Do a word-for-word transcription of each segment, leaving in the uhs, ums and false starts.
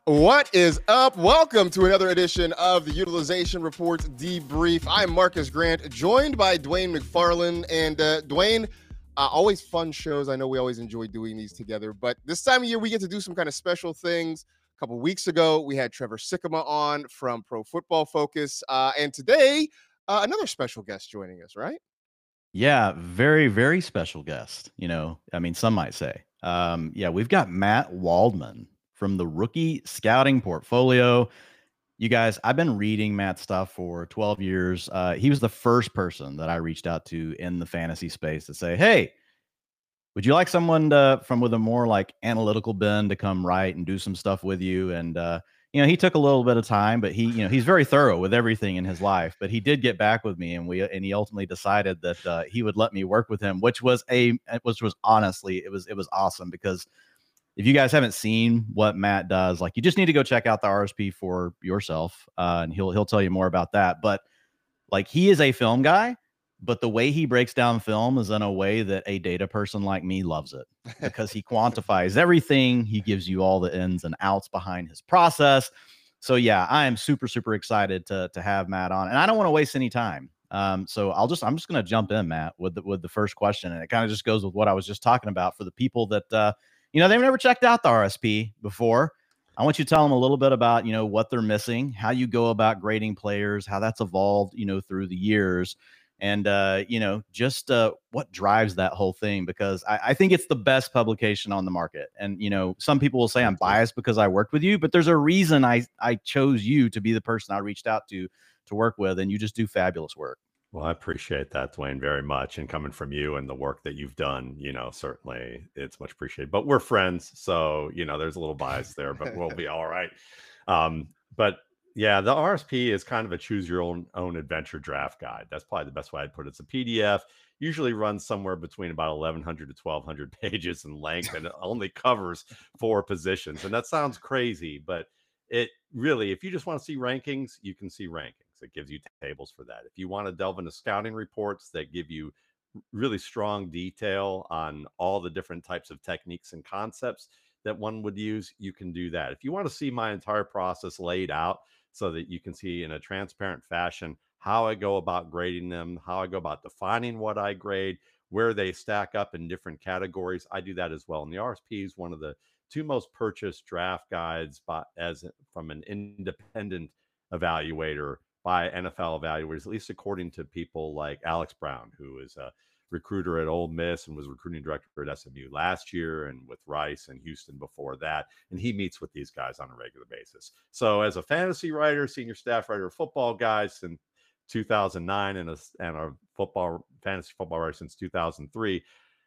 What is up? Welcome to another edition of the Utilization Report Debrief. I'm Marcus Grant, joined by Dwayne McFarland. And uh, Dwayne, uh, always fun shows. I know we always enjoy doing these together, but this time of year we get to do some kind of special things. A couple weeks ago, we had Trevor Sikkema on from Pro Football Focus. Uh, and today, uh, another special guest joining us, right? Yeah, very, very special guest. You know, I mean, some might say. Um, yeah, we've got Matt Waldman from the Rookie Scouting Portfolio. You guys, I've been reading Matt's stuff for twelve years. Uh, he was the first person that I reached out to in the fantasy space to say, hey, would you like someone to, from with a more like analytical bend to come write and do some stuff with you? And uh, you know, he took a little bit of time, but he, you know, he's very thorough with everything in his life. But he did get back with me, and we and he ultimately decided that uh, he would let me work with him, which was a which was honestly it was it was awesome because if you guys haven't seen what Matt does, like you just need to go check out the R S P for yourself, uh, and he'll he'll tell you more about that. But like he is a film guy, but the way he breaks down film is in a way that a data person like me loves it because he quantifies everything. He gives you all the ins and outs behind his process. So yeah, I am super, super excited to, to have Matt on, and I don't want to waste any time. Um, so I'll just, I'm just going to jump in, Matt, with the, with the first question. And it kind of just goes with what I was just talking about for the people that, uh, you know, they've never checked out the R S P before. I want you to tell them a little bit about, you know, what they're missing, how you go about grading players, how that's evolved, you know, through the years, and, uh, you know, just uh, what drives that whole thing, because I, I think it's the best publication on the market. And, you know, some people will say I'm biased because I worked with you, but there's a reason I, I chose you to be the person I reached out to to work with, and you just do fabulous work. Well, I appreciate that, Dwayne, very much. And coming from you and the work that you've done, you know, certainly it's much appreciated. But we're friends. So, you know, there's a little bias there, but we'll be all right. Um, but yeah, the R S P is kind of a choose your own own adventure draft guide. That's probably the best way I'd put it. It's a P D F, usually runs somewhere between about eleven hundred to twelve hundred pages in length, and it only covers four positions. And that sounds crazy, but it really, if you just want to see rankings, you can see rankings. It gives you tables for that. If you want to delve into scouting reports that give you really strong detail on all the different types of techniques and concepts that one would use, you can do that. If you want to see my entire process laid out so that you can see in a transparent fashion how I go about grading them, how I go about defining what I grade, where they stack up in different categories, I do that as well. And the R S P is one of the two most purchased draft guides by, as from an independent evaluator by N F L evaluators, at least according to people like Alex Brown, who is a recruiter at Ole Miss and was recruiting director at S M U last year, and with Rice and Houston before that. And he meets with these guys on a regular basis. So as a fantasy writer, senior staff writer, football guy since two thousand nine, and a, and a football fantasy football writer since two thousand three,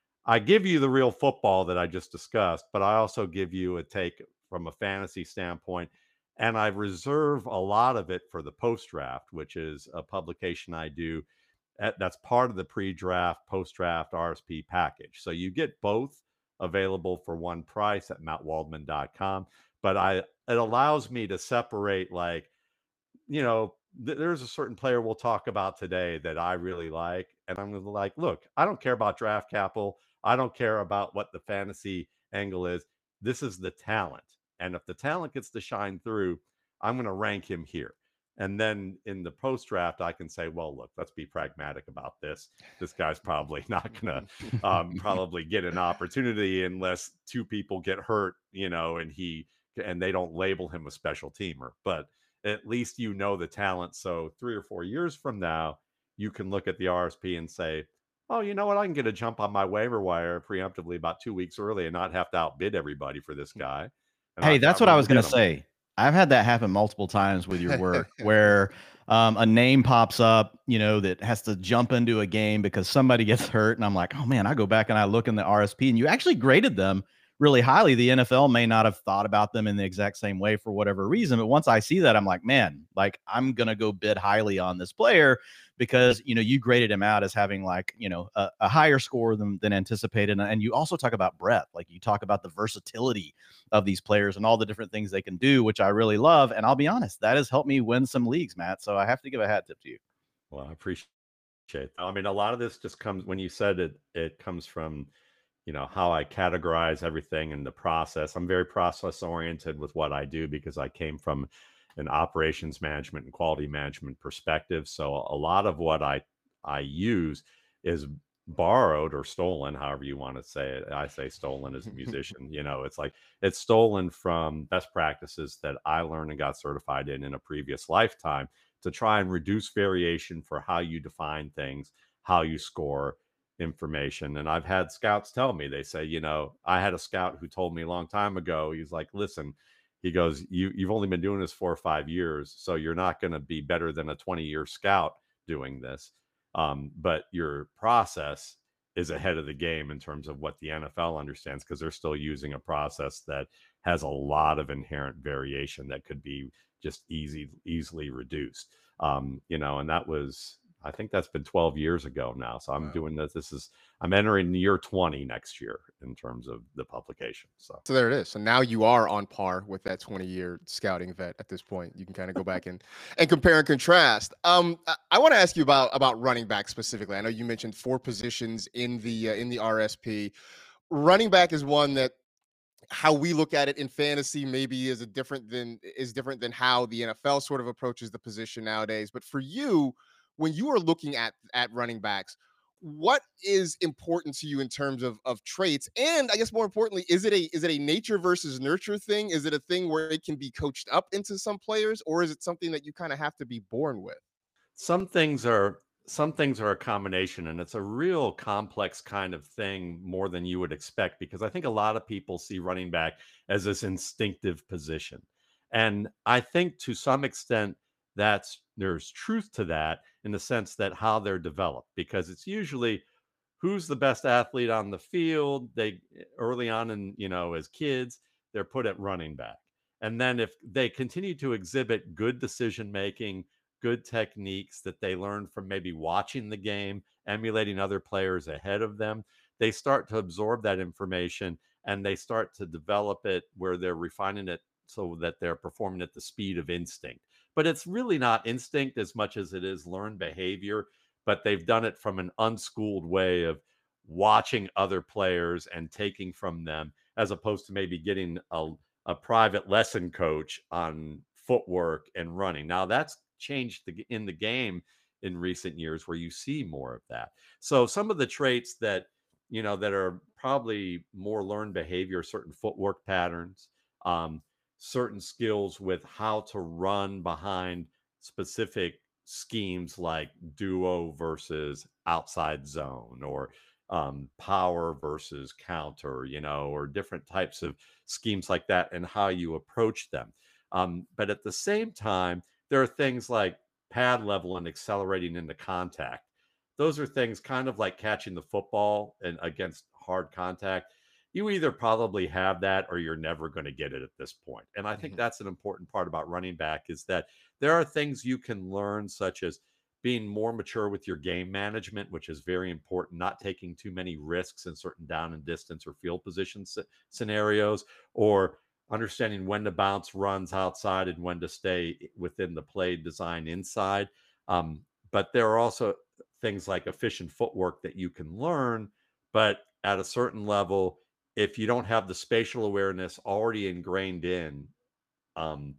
I give you the real football that I just discussed, but I also give you a take from a fantasy standpoint. And I reserve a lot of it for the post draft, which is a publication I do at, that's part of the pre draft, post draft R S P package. So you get both available for one price at matt waldman dot com. But I, it allows me to separate, like, you know, th- there's a certain player we'll talk about today that I really like. And I'm gonna like, look, I don't care about draft capital. I don't care about what the fantasy angle is. This is the talent. And if the talent gets to shine through, I'm going to rank him here. And then in the post draft, I can say, well, look, let's be pragmatic about this. This guy's probably not going to um, probably get an opportunity unless two people get hurt, you know, and he and they don't label him a special teamer. But at least you know the talent. So three or four years from now, you can look at the R S P and say, oh, you know what? I can get a jump on my waiver wire preemptively about two weeks early and not have to outbid everybody for this guy. And Hey, I've that's got what I room to was going get to him. say. I've had that happen multiple times with your work where um, a name pops up, you know, that has to jump into a game because somebody gets hurt. And I'm like, oh, man, I go back and I look in the R S P and you actually graded them really highly. The N F L may not have thought about them in the exact same way for whatever reason. But once I see that, I'm like, man, like I'm going to go bid highly on this player because, you know, you graded him out as having like, you know, a, a higher score than, than anticipated. And you also talk about breadth. Like you talk about the versatility of these players and all the different things they can do, which I really love. And I'll be honest, that has helped me win some leagues, Matt. So I have to give a hat tip to you. Well, I appreciate that. I mean, a lot of this just comes when you said it, it comes from, you know, how I categorize everything in the process. I'm very process oriented with what I do because I came from an operations management and quality management perspective. So a lot of what I I use is borrowed or stolen, however you want to say it. I say stolen as a musician. You know, it's like it's stolen from best practices that I learned and got certified in in a previous lifetime to try and reduce variation for how you define things, how you score information. And I've had scouts tell me, they say, you know, I had a scout who told me a long time ago, he's like, listen, he goes, you you've only been doing this four or five years, so you're not going to be better than a twenty year scout doing this. Um, but your process is ahead of the game in terms of what the N F L understands because they're still using a process that has a lot of inherent variation that could be just easy easily reduced. Um, you know, and that was I think that's been twelve years ago now. So I'm Wow. doing this. This is I'm entering year twenty next year in terms of the publication. So So there it is. So now you are on par with that twenty-year scouting vet at this point. You can kind of go back and and compare and contrast. Um, I, I want to ask you about about running back specifically. I know you mentioned four positions in the uh, in the R S P. Running back is one that how we look at it in fantasy maybe is a different than is different than how the N F L sort of approaches the position nowadays. But for you, when you are looking at at running backs, what is important to you in terms of of traits? And I guess more importantly, is it a is it a nature versus nurture thing? Is it a thing where it can be coached up into some players, or is it something that you kind of have to be born with? some things are some things are a combination, and it's a real complex kind of thing more than you would expect because I think a lot of people see running back as this instinctive position. And I think to some extent that's there's truth to that in the sense that how they're developed because it's usually who's the best athlete on the field. They early on in, you know, as kids, they're put at running back. And then if they continue to exhibit good decision making, good techniques that they learn from maybe watching the game, emulating other players ahead of them, they start to absorb that information and they start to develop it where they're refining it so that they're performing at the speed of instinct. But it's really not instinct as much as it is learned behavior, but they've done it from an unschooled way of watching other players and taking from them, as opposed to maybe getting a, a private lesson coach on footwork and running. Now that's changed the, in the game in recent years where you see more of that. So some of the traits that, you know, that are probably more learned behavior, certain footwork patterns, um, certain skills with how to run behind specific schemes like duo versus outside zone or um, power versus counter, you know, or different types of schemes like that and how you approach them. Um, but at the same time, there are things like pad level and accelerating into contact. Those are things kind of like catching the football and against hard contact. You either probably have that or you're never going to get it at this point. And I think Mhm. that's an important part about running back is that there are things you can learn, such as being more mature with your game management, which is very important, not taking too many risks in certain down and distance or field position sce- scenarios, or understanding when to bounce runs outside and when to stay within the play design inside. Um, but there are also things like efficient footwork that you can learn, but at a certain level, if you don't have the spatial awareness already ingrained in, um,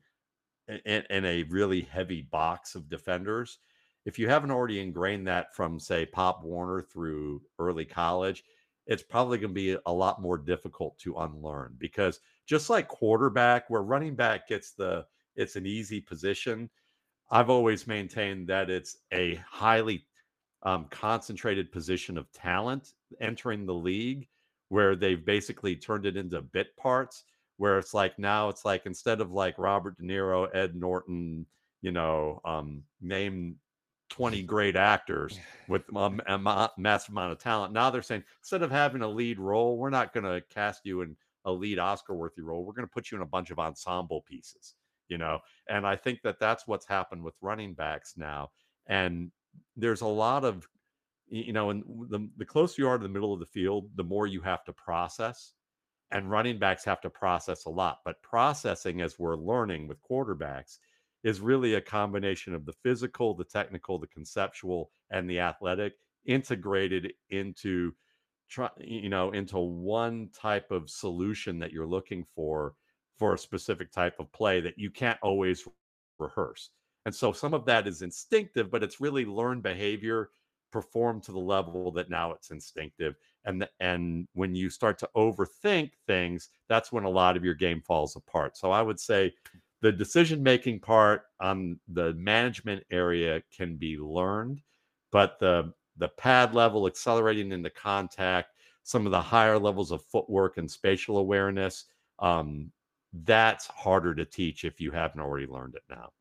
in, in a really heavy box of defenders. If you haven't already ingrained that from, say, Pop Warner through early college, it's probably going to be a lot more difficult to unlearn because just like quarterback, where running back gets the it's an easy position. I've always maintained that it's a highly um, concentrated position of talent entering the league where they've basically turned it into bit parts where it's like now it's like instead of like Robert De Niro, Ed Norton, you know, um, name twenty great actors with um, a ma- massive amount of talent. Now they're saying instead of having a lead role, we're not going to cast you in a lead Oscar worthy role. We're going to put you in a bunch of ensemble pieces, you know. And I think that that's what's happened with running backs now. And there's a lot of, you know, and the, the closer you are to the middle of the field, the more you have to process. And running backs have to process a lot. But processing, as we're learning with quarterbacks, is really a combination of the physical, the technical, the conceptual, and the athletic integrated into try, you know, into one type of solution that you're looking for for a specific type of play that you can't always rehearse. And so some of that is instinctive, but it's really learned behavior performed to the level that now it's instinctive. And the, and when you start to overthink things, that's when a lot of your game falls apart. So I would say the decision making part on the management area can be learned, but the the pad level, accelerating into contact, some of the higher levels of footwork and spatial awareness, um, that's harder to teach if you haven't already learned it now.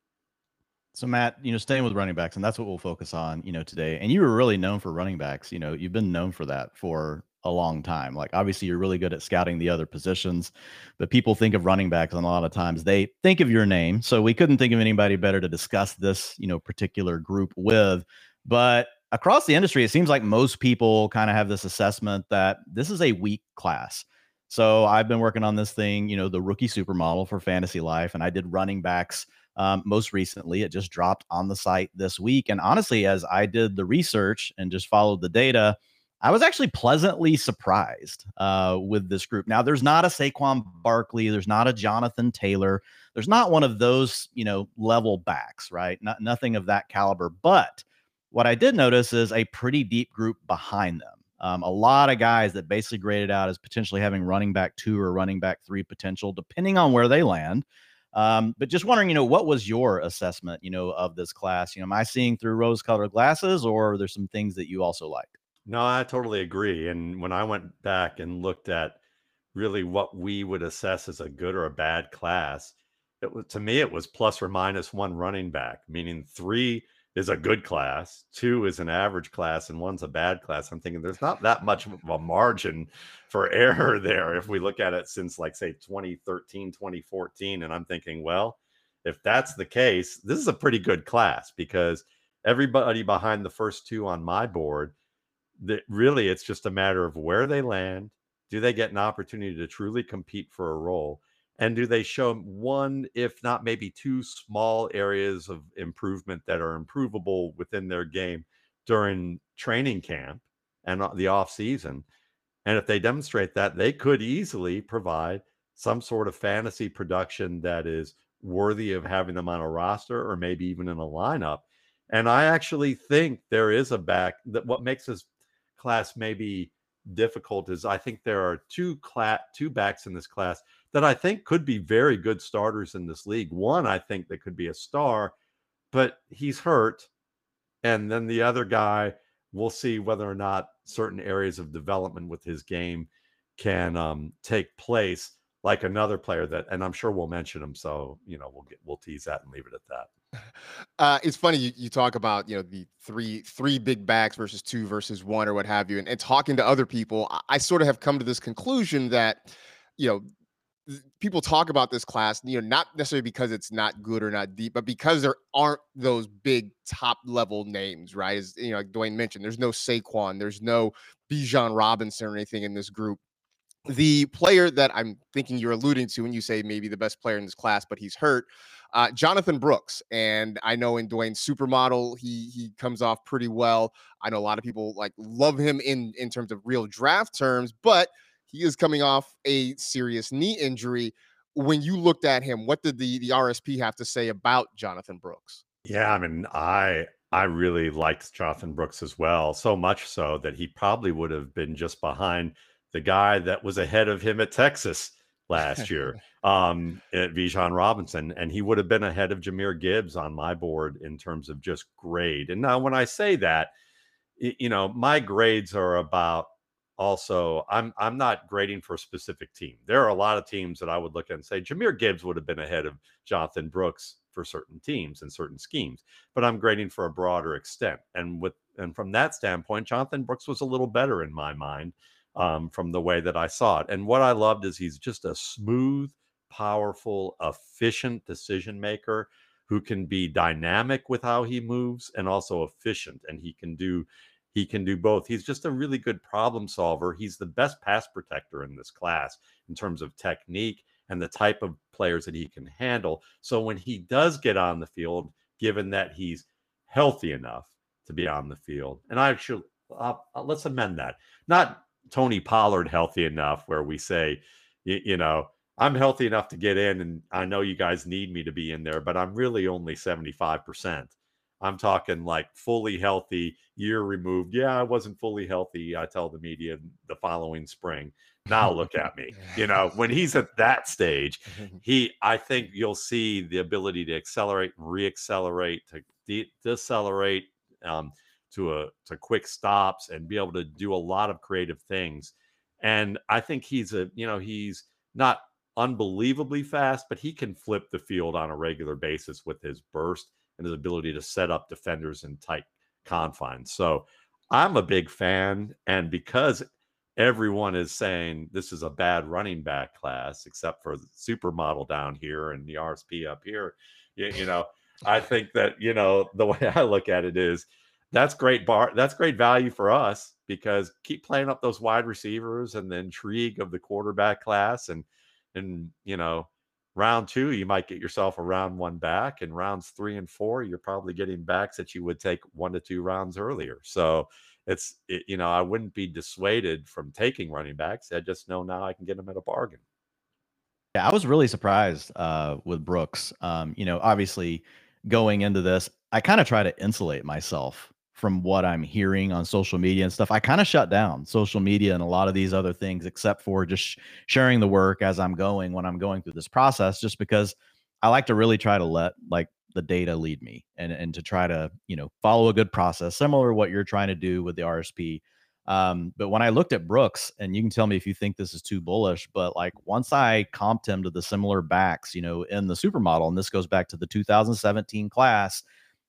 So Matt, you know, staying with running backs, and that's what we'll focus on, you know, today. And you were really known for running backs. You know, you've been known for that for a long time. Like, obviously, you're really good at scouting the other positions, but people think of running backs, and a lot of times they think of your name. So we couldn't think of anybody better to discuss this, you know, particular group with. But across the industry, it seems like most people kind of have this assessment that this is a weak class. So I've been working on this thing, you know, the rookie supermodel for Fantasy Life, and I did running backs. Um, most recently, it just dropped on the site this week. And honestly, as I did the research and just followed the data, I was actually pleasantly surprised uh, with this group. Now, there's not a Saquon Barkley. There's not a Jonathan Taylor. There's not one of those, you know, level backs, right? Not, nothing of that caliber. But what I did notice is a pretty deep group behind them. Um, a lot of guys that basically graded out as potentially having running back two or running back three potential, depending on where they land. Um, but just wondering, you know, what was your assessment, you know, of this class? You know, am I seeing through rose-colored glasses, or are there some things that you also like? No, I totally agree. And when I went back and looked at really what we would assess as a good or a bad class, it was, to me, it was plus or minus one running back, meaning three is a good class, two is an average class, and one's a bad class. I'm thinking there's not that much of a margin for error there if we look at it since, like, say, twenty thirteen, twenty fourteen. And I'm thinking, well, if that's the case, this is a pretty good class, because everybody behind the first two on my board, that really it's just a matter of where they land. Do they get an opportunity to truly compete for a role? And do they show one, if not maybe two, small areas of improvement that are improvable within their game during training camp and the off season? And if they demonstrate that, they could easily provide some sort of fantasy production that is worthy of having them on a roster or maybe even in a lineup. And I actually think there is a back that what makes this class maybe difficult is I think there are two cla- two backs in this class that I think could be very good starters in this league. One, I think that could be a star, but he's hurt. And then the other guy, we'll see whether or not certain areas of development with his game can um, take place, like another player that, and I'm sure we'll mention him. So, you know, we'll get, we'll tease that and leave it at that. Uh, it's funny you, you talk about, you know, the three three big backs versus two versus one or what have you, and, and talking to other people, I, I sort of have come to this conclusion that, you know, th- people talk about this class, you know, not necessarily because it's not good or not deep, but because there aren't those big top level names, right? As you know, like Dwayne mentioned, there's no Saquon, there's no Bijan Robinson or anything in this group. The player that I'm thinking you're alluding to when you say maybe the best player in this class, but he's hurt, uh, Jonathan Brooks. And I know in Dwayne's supermodel, he he comes off pretty well. I know a lot of people like love him in in terms of real draft terms, but he is coming off a serious knee injury. When you looked at him, what did the the R S P have to say about Jonathan Brooks? Yeah, I mean, I I really liked Jonathan Brooks as well, so much so that he probably would have been just behind the guy that was ahead of him at Texas last year, um, at Bijan Robinson, and he would have been ahead of Jahmyr Gibbs on my board in terms of just grade. And now, when I say that, y- you know, my grades are about also I'm I'm not grading for a specific team. There are a lot of teams that I would look at and say Jahmyr Gibbs would have been ahead of Jonathan Brooks for certain teams and certain schemes, but I'm grading for a broader extent. And with and from that standpoint, Jonathan Brooks was a little better in my mind, um, from the way that I saw it. And what I loved is he's just a smooth, powerful, efficient decision maker who can be dynamic with how he moves and also efficient. And he can do he can do both. He's just a really good problem solver. He's the best pass protector in this class in terms of technique and the type of players that he can handle. So when he does get on the field, given that he's healthy enough to be on the field, and I actually uh, uh, let's amend that. Not Tony Pollard healthy enough where we say, you, you know, I'm healthy enough to get in, and I know you guys need me to be in there, but I'm really only seventy-five percent. I'm talking like fully healthy, year removed. Yeah, I wasn't fully healthy. I tell the media the following spring. Now look at me. You know, when he's at that stage, he, I think you'll see the ability to accelerate and reaccelerate, to de- decelerate, um, to a to quick stops, and be able to do a lot of creative things. And I think he's a, you know, he's not unbelievably fast, but he can flip the field on a regular basis with his burst and his ability to set up defenders in tight confines. So I'm a big fan. And because everyone is saying this is a bad running back class, except for the supermodel down here and the R S P up here, you, you know, I think that, you know, the way I look at it is that's great bar. That's great value for us, because keep playing up those wide receivers and the intrigue of the quarterback class. And, and, you know, round two, you might get yourself a round one back, and rounds three and four, you're probably getting backs that you would take one to two rounds earlier. So it's, it, you know, I wouldn't be dissuaded from taking running backs. I just know now I can get them at a bargain. Yeah, I was really surprised uh, with Brooks. Um, you know, obviously going into this, I kind of try to insulate myself from what I'm hearing on social media and stuff. I kind of shut down social media and a lot of these other things, except for just sh- sharing the work as I'm going, when I'm going through this process, just because I like to really try to let like the data lead me, and, and to try to, you know, follow a good process, similar to what you're trying to do with the R S P. Um, but when I looked at Brooks, and you can tell me if you think this is too bullish, but like once I comped him to the similar backs, you know, in the supermodel, and this goes back to the two thousand seventeen class,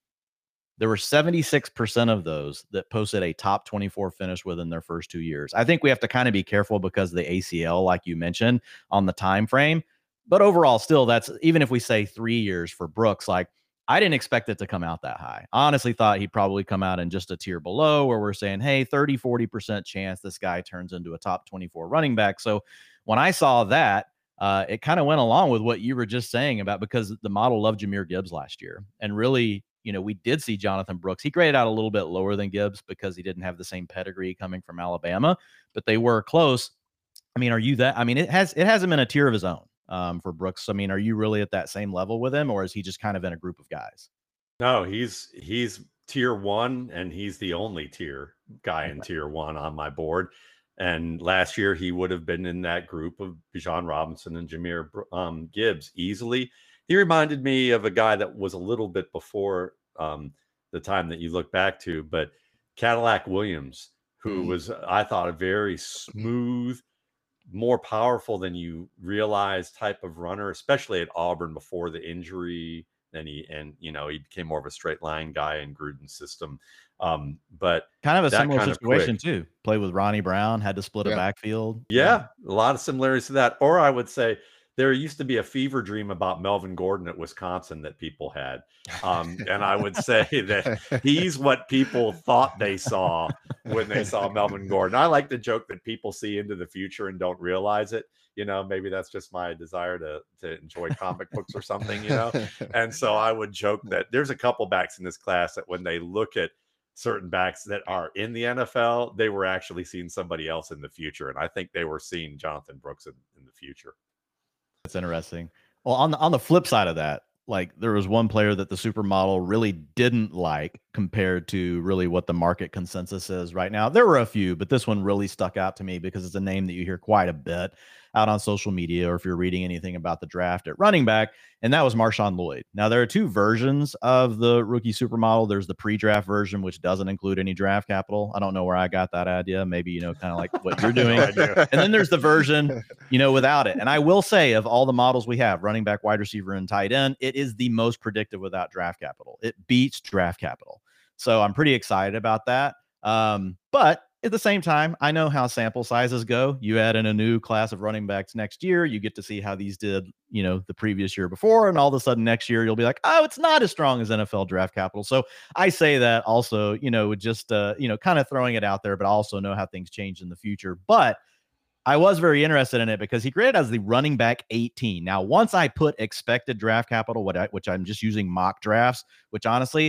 there were seventy-six percent of those that posted a top twenty-four finish within their first two years. I think we have to kind of be careful because of the A C L, like you mentioned, on the time frame. But overall, still, that's, even if we say three years for Brooks, like I didn't expect it to come out that high. I honestly thought he'd probably come out in just a tier below, where we're saying, hey, thirty, forty percent chance this guy turns into a top twenty-four running back. So when I saw that, uh, it kind of went along with what you were just saying about, because the model loved Jahmyr Gibbs last year. And really, you know, we did see Jonathan Brooks. He graded out a little bit lower than Gibbs because he didn't have the same pedigree coming from Alabama, but they were close. I mean, are you that? I mean, it has, it has him in a tier of his own um, for Brooks. I mean, are you really at that same level with him, or is he just kind of in a group of guys? No, he's he's tier one, and he's the only tier guy in tier one on my board. And last year he would have been in that group of Bijan Robinson and Jahmyr um, Gibbs easily. He reminded me of a guy that was a little bit before um, the time that you look back to, but Cadillac Williams, who mm-hmm. was, I thought, a very smooth, more powerful than you realize type of runner, especially at Auburn before the injury. And he, and you know, he became more of a straight line guy in Gruden's system. Um, but kind of a similar situation too. Played with Ronnie Brown, had to split yeah. a backfield. Yeah, yeah, a lot of similarities to that. Or I would say there used to be a fever dream about Melvin Gordon at Wisconsin that people had. Um, and I would say that he's what people thought they saw when they saw Melvin Gordon. I like to joke that people see into the future and don't realize it. You know, maybe that's just my desire to, to enjoy comic books or something, you know? And so I would joke that there's a couple backs in this class that when they look at certain backs that are in the N F L, they were actually seeing somebody else in the future. And I think they were seeing Jonathan Brooks in, in the future. That's interesting. Well, on the on the flip side of that, like there was one player that the supermodel really didn't like compared to really what the market consensus is right now. There were a few, but this one really stuck out to me because it's a name that you hear quite a bit out on social media, or if you're reading anything about the draft at running back, and that was Marshawn Lloyd. Now, there are two versions of the rookie supermodel. There's the pre-draft version, which doesn't include any draft capital. I don't know where I got that idea. Maybe, you know, kind of like what you're doing. And then there's the version, you know, without it. And I will say, of all the models we have, running back, wide receiver, and tight end, it is the most predictive without draft capital. It beats draft capital. So I'm pretty excited about that. Um, but at the same time, I know how sample sizes go. You add in a new class of running backs next year, you get to see how these did, you know, the previous year before, and all of a sudden next year you'll be like, oh, it's not as strong as N F L draft capital. So I say that also, you know, just uh, you know, kind of throwing it out there, but I also know how things change in the future. But I was very interested in it because he graded as the running back eighteen. Now, once I put expected draft capital, what I, which I'm just using mock drafts, which honestly,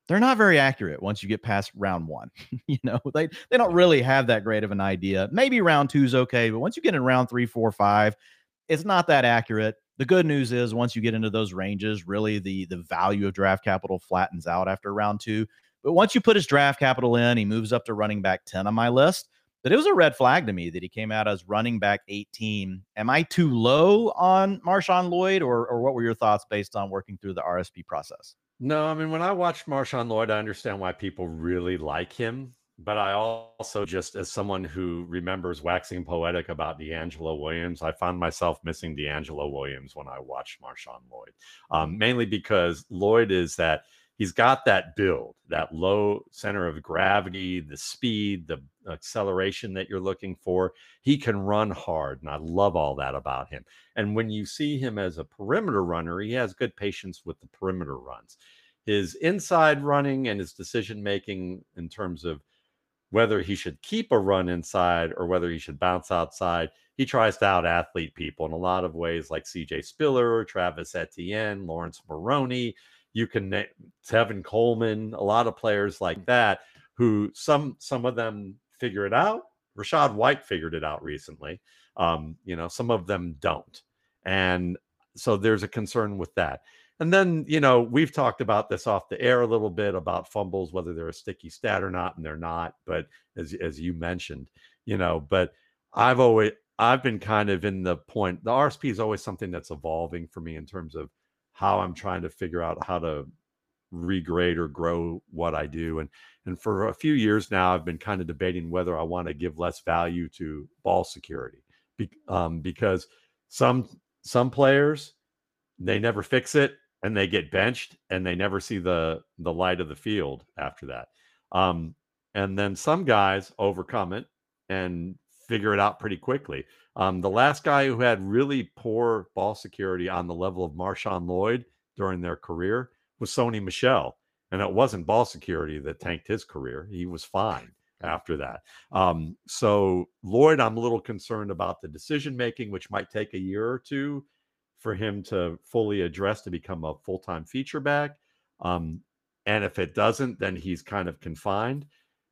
they're not very accurate once you get past round one. you know, they, they don't really have that great of an idea. Maybe round two is okay, but once you get in round three, four, five, it's not that accurate. The good news is once you get into those ranges, really the, the value of draft capital flattens out after round two. But once you put his draft capital in, he moves up to running back ten on my list. But it was a red flag to me that he came out as running back eighteen. Am I too low on Marshawn Lloyd, or, or what were your thoughts based on working through the R S P process? No, I mean, when I watched Marshawn Lloyd, I understand why people really like him. But I also, just as someone who remembers waxing poetic about DeAngelo Williams, I found myself missing DeAngelo Williams when I watched Marshawn Lloyd, um, mainly because Lloyd is that he's got that build, that low center of gravity, the speed, the acceleration that you're looking for. He can run hard, and I love all that about him. And when you see him as a perimeter runner, he has good patience with the perimeter runs. His inside running and his decision making in terms of whether he should keep a run inside or whether he should bounce outside, he tries to out athlete people in a lot of ways, like C J Spiller, Travis Etienne, Lawrence Maroney. You can name Tevin Coleman, a lot of players like that, who some some of them figure it out. Rachaad White figured it out recently. Um, you know, some of them don't. And so there's a concern with that. And then, you know, we've talked about this off the air a little bit about fumbles, whether they're a sticky stat or not, and they're not. But as as you mentioned, you know, but I've always I've been kind of in the point. The R S P is always something that's evolving for me in terms of how I'm trying to figure out how to regrade or grow what I do. And and for a few years now, I've been kind of debating whether I want to give less value to ball security, Be, um, because some some players, they never fix it and they get benched and they never see the the light of the field after that. Um, and then some guys overcome it and figure it out pretty quickly. Um, the last guy who had really poor ball security on the level of Marshawn Lloyd during their career was Sony Michel. And it wasn't ball security that tanked his career. He was fine after that. Um, so Lloyd, I'm a little concerned about the decision-making, which might take a year or two for him to fully address to become a full-time feature back. Um, and if it doesn't, then he's kind of confined.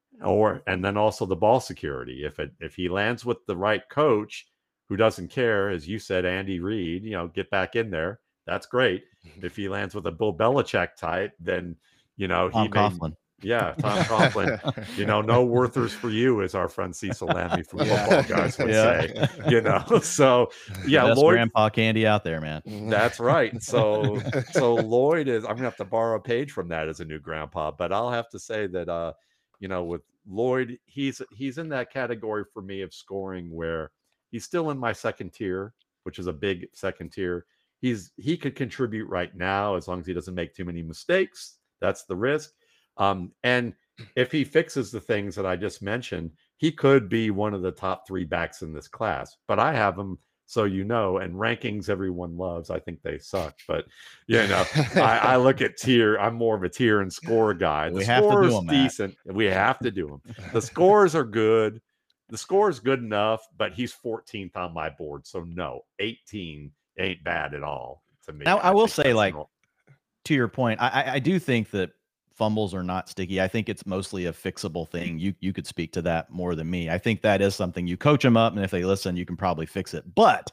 Or and then also the ball security. If it if he lands with the right coach who doesn't care, as you said, Andy Reid, you know, get back in there. That's great. If he lands with a Bill Belichick type, then you know Tom he may, Coughlin. Yeah, Tom Coughlin. You know, no Werthers for you, as our friend Cecil Lammy from Yeah. Football Guys would Yeah. say. You know, so yeah, Best Lloyd. grandpa candy out there, man. That's right. So so Lloyd is. I'm gonna have to borrow a page from that as a new grandpa, but I'll have to say that uh, you know, with Lloyd, he's he's in that category for me of scoring where he's still in my second tier, which is a big second tier. He's he could contribute right now as long as he doesn't make too many mistakes. That's the risk. Um, and if he fixes the things that I just mentioned, he could be one of the top three backs in this class. But I have him, so you know, and rankings everyone loves. I think they suck, but you know, I, I look at tier. I'm more of a tier and score guy. The We have to score do is 'em, Matt. decent. We have to do them. The scores are good. The score is good enough, but he's fourteenth on my board. So no, eighteen ain't bad at all to me. Now, I will think say, that's like, normal. to your point, I, I- I do think that fumbles are not sticky. I think it's mostly a fixable thing. You you could speak to that more than me. I think that is something you coach them up, and if they listen, you can probably fix it. But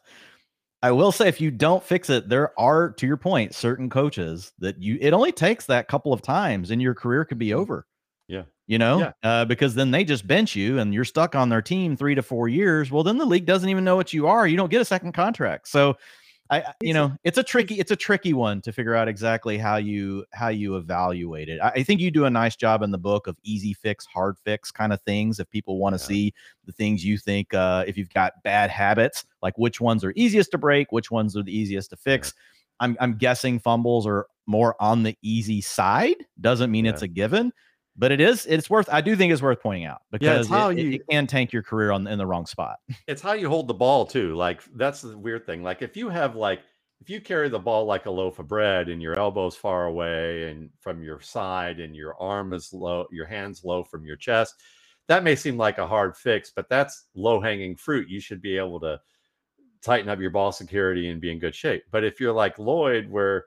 I will say, if you don't fix it, there are, to your point, certain coaches that you it only takes that couple of times, and your career could be over. Yeah. You know, Yeah. uh, because then they just bench you, and you're stuck on their team three to four years. Well, then the league doesn't even know what you are. You don't get a second contract. So, I, I- you It's know, it's a tricky, it's a tricky one to figure out exactly how you how you evaluate it. I, I think you do a nice job in the book of easy fix, hard fix kind of things. If people want to Yeah. see the things you think, uh, if you've got bad habits, like which ones are easiest to break, which ones are the easiest to fix. I'm I'm guessing fumbles are more on the easy side. Doesn't mean it's Yeah. a given, but it is. It's worth. I do think it's worth pointing out because how it, it- you- it can tank your career on in the wrong spot. It's how you hold the ball too. Like that's the weird thing. Like if you have like if you carry the ball like a loaf of bread and your elbow's far away and from your side and your arm is low, your hands low from your chest, that may seem like a hard fix, but that's low hanging fruit. You should be able to tighten up your ball security and be in good shape. But if you're like Lloyd, where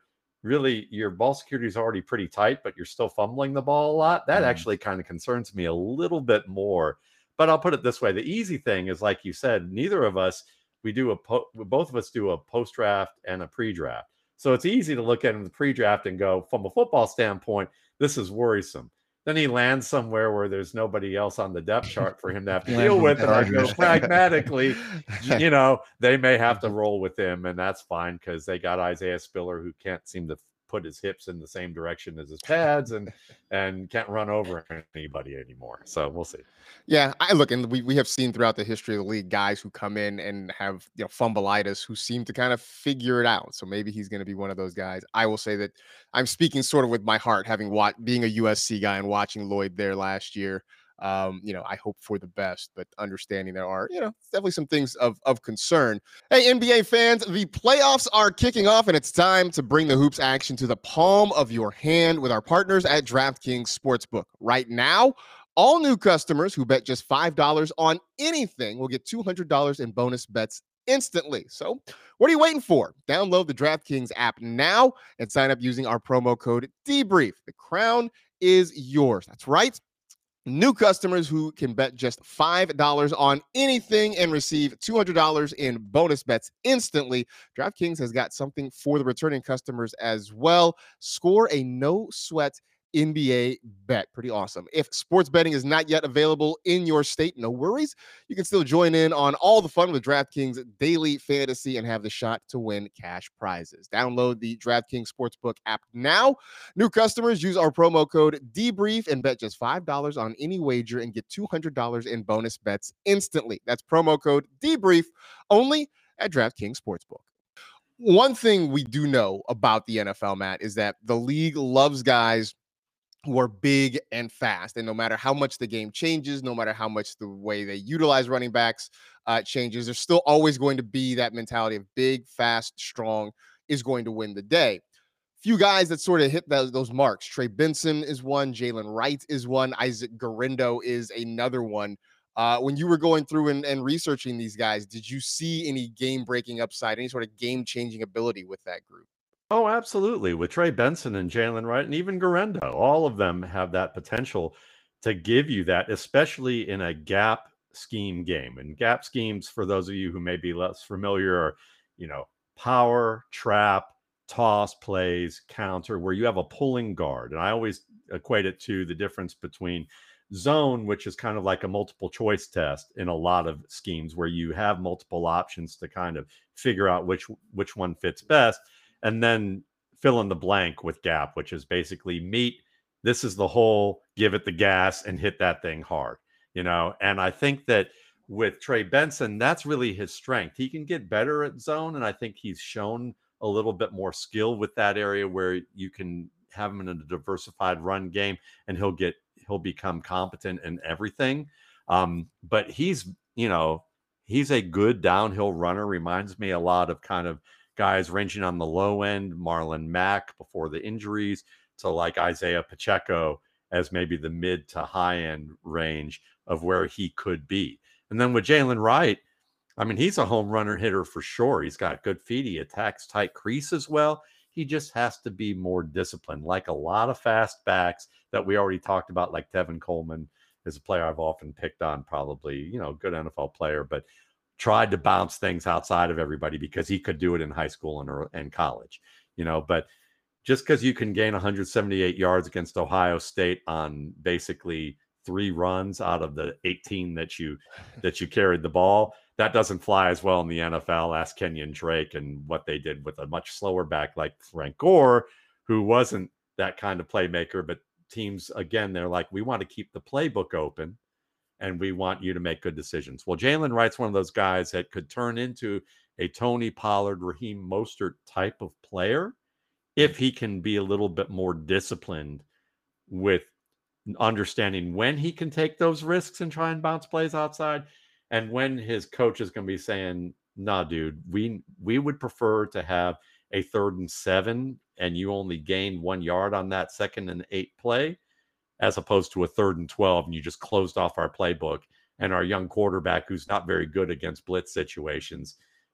really your ball security is already pretty tight, but you're still fumbling the ball a lot. That mm. actually kind of concerns me a little bit more. But I'll put it this way. The easy thing is, like you said, neither of us, we do a, po- both of us do a post-draft and a pre-draft. So it's easy to look at in the pre-draft and go, from a football standpoint, this is worrisome. Then he lands somewhere where there's nobody else on the depth chart for him to have to deal with. And I go, pragmatically, you know, they may have to roll with him, and that's fine because they got Isaiah Spiller, who can't seem to put his hips in the same direction as his pads and and can't run over anybody anymore. So we'll see. Yeah, I look, and we, we have seen throughout the history of the league guys who come in and have, you know, fumbleitis who seem to kind of figure it out. So maybe he's going to be one of those guys. I will say that I'm speaking sort of with my heart, having watched, being a U S C guy and watching Lloyd there last year. Um, you know, I hope for the best, but understanding there are, you know, definitely some things of, of concern. Hey, N B A fans, the playoffs are kicking off, and it's time to bring the hoops action to the palm of your hand with our partners at DraftKings Sportsbook. Right now, all new customers who bet just five dollars on anything will get two hundred dollars in bonus bets instantly. So what are you waiting for? Download the DraftKings app now and sign up using our promo code DEBRIEF. The crown is yours. That's right. New customers who can bet just five dollars on anything and receive two hundred dollars in bonus bets instantly. DraftKings has got something for the returning customers as well. Score a no-sweat N B A bet. Pretty awesome. If sports betting is not yet available in your state, no worries. You can still join in on all the fun with DraftKings Daily Fantasy and have the shot to win cash prizes. Download the DraftKings Sportsbook app now. New customers use our promo code DEBRIEF and bet just five dollars on any wager and get two hundred dollars in bonus bets instantly. That's promo code DEBRIEF only at DraftKings Sportsbook. One thing we do know about the N F L, Matt, is that the league loves guys who are big and fast. And no matter how much the game changes, no matter how much the way they utilize running backs uh, changes, there's still always going to be that mentality of big, fast, strong is going to win the day. Few guys that sort of hit those, those marks. Trey Benson is one. Jalen Wright is one. Isaac Guerendo is another one. Uh, when you were going through and, and researching these guys, did you see any game-breaking upside, any sort of game-changing ability with that group? Oh, absolutely. With Trey Benson and Jalen Wright and even Guerendo, all of them have that potential to give you that, especially in a gap scheme game. And gap schemes, for those of you who may be less familiar, are, you know, power, trap, toss plays, counter, where you have a pulling guard. And I always equate it to the difference between zone, which is kind of like a multiple choice test in a lot of schemes where you have multiple options to kind of figure out which which one fits best. And then fill in the blank with gap, which is basically meet. This is the hole, give it the gas and hit that thing hard, you know? And I think that with Trey Benson, that's really his strength. He can get better at zone. And I think he's shown a little bit more skill with that area where you can have him in a diversified run game and he'll get, he'll become competent in everything. Um, but he's, you know, he's a good downhill runner. Reminds me a lot of kind of guys ranging on the low end, Marlon Mack before the injuries, to like Isaiah Pacheco as maybe the mid to high end range of where he could be. And then with Jalen Wright, I mean, he's a home runner hitter for sure. He's got good feet. He attacks tight crease as well. He just has to be more disciplined, like a lot of fast backs that we already talked about, like Tevin Coleman is a player I've often picked on, probably, you know, good N F L player, but tried to bounce things outside of everybody because he could do it in high school and, and college, you know, but just because you can gain one hundred seventy-eight yards against Ohio State on basically three runs out of the eighteen that you, that you carried the ball, that doesn't fly as well in the N F L. Ask Kenyon Drake and what they did with a much slower back like Frank Gore, who wasn't that kind of playmaker, but teams, again, they're like, we want to keep the playbook open and we want you to make good decisions. Well, Jalen Wright's one of those guys that could turn into a Tony Pollard, Raheem Mostert type of player if he can be a little bit more disciplined with understanding when he can take those risks and try and bounce plays outside, and when his coach is going to be saying, nah, dude, we we would prefer to have a third and seven and you only gain one yard on that second and eight play, as opposed to a third and twelve and you just closed off our playbook, and our young quarterback, who's not very good against blitz situations,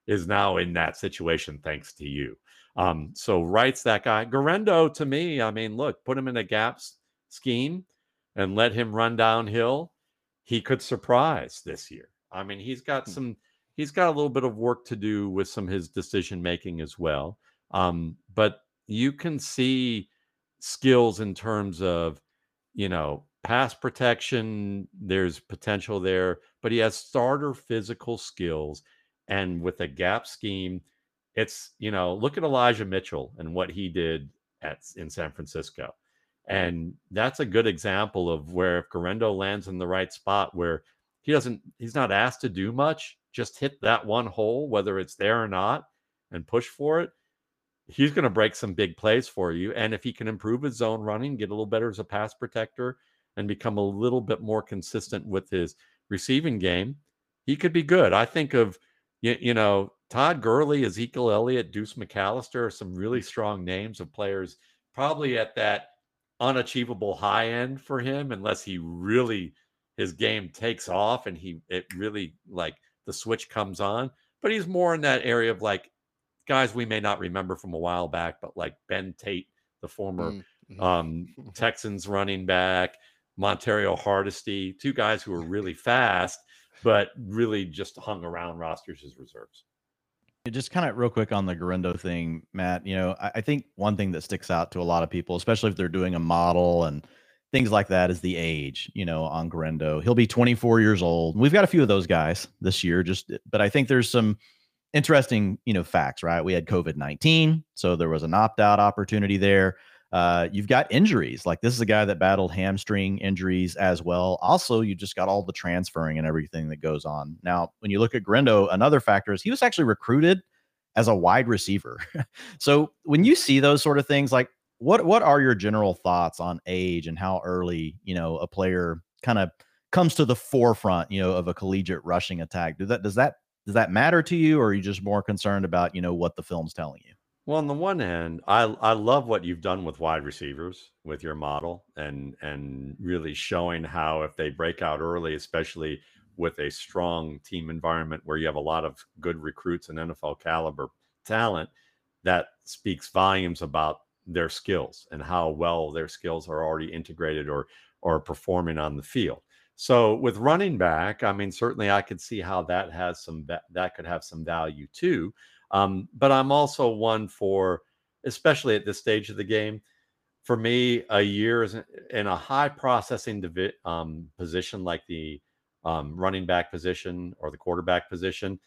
is now in that situation thanks to you. Um, so Wright's that guy. Guerrero, to me, I mean, look, put him in a gaps scheme and let him run downhill. He could surprise this year. I mean, he's got some, he's got a little bit of work to do with some of his decision making as well. Um, but you can see skills in terms of, you know, pass protection. There's potential there, but he has starter physical skills. And with a gap scheme, it's, you know, look at Elijah Mitchell and what he did at in San Francisco. And that's a good example of where if Guerrero lands in the right spot where he doesn't, he's not asked to do much, just hit that one hole, whether it's there or not, and push for it. He's going to break some big plays for you. And if he can improve his zone running, get a little better as a pass protector, and become a little bit more consistent with his receiving game, he could be good. I think of, you, you know, Todd Gurley, Ezekiel Elliott, Deuce McAllister are some really strong names of players, probably at that unachievable high end for him, unless he really, his game takes off and he, it really like the switch comes on. But he's more in that area of like guys we may not remember from a while back, but like Ben Tate, the former mm-hmm. um, Texans running back, Montario Hardesty, two guys who were really fast, but really just hung around rosters as reserves. Just kind of real quick on the Guerrero thing, Matt, you know, I, I think one thing that sticks out to a lot of people, especially if they're doing a model and things like that, is the age, you know, on Guerrero. He'll be twenty-four years old. We've got a few of those guys this year, just, but I think there's some interesting, you know, facts, right? We had COVID nineteen, so there was an opt-out opportunity there. Uh, you've got injuries. Like this is a guy that battled hamstring injuries as well. Also, you just got all the transferring and everything that goes on. Now, when you look at Guerrero, another factor is he was actually recruited as a wide receiver. So when you see those sort of things, like what, what are your general thoughts on age and how early, you know, a player kind of comes to the forefront, you know, of a collegiate rushing attack? Does that, does that, does that matter to you? Or are you just more concerned about, you know, what the film's telling you? Well, on the one hand, I I love what you've done with wide receivers with your model, and and really showing how if they break out early, especially with a strong team environment where you have a lot of good recruits and N F L caliber talent, that speaks volumes about their skills and how well their skills are already integrated or or performing on the field. So with running back, I mean, certainly I could see how that has some that could have some value too. Um, but I'm also one for, especially at this stage of the game, for me, a year is in a high processing divi- um, position like the um, running back position or the quarterback position.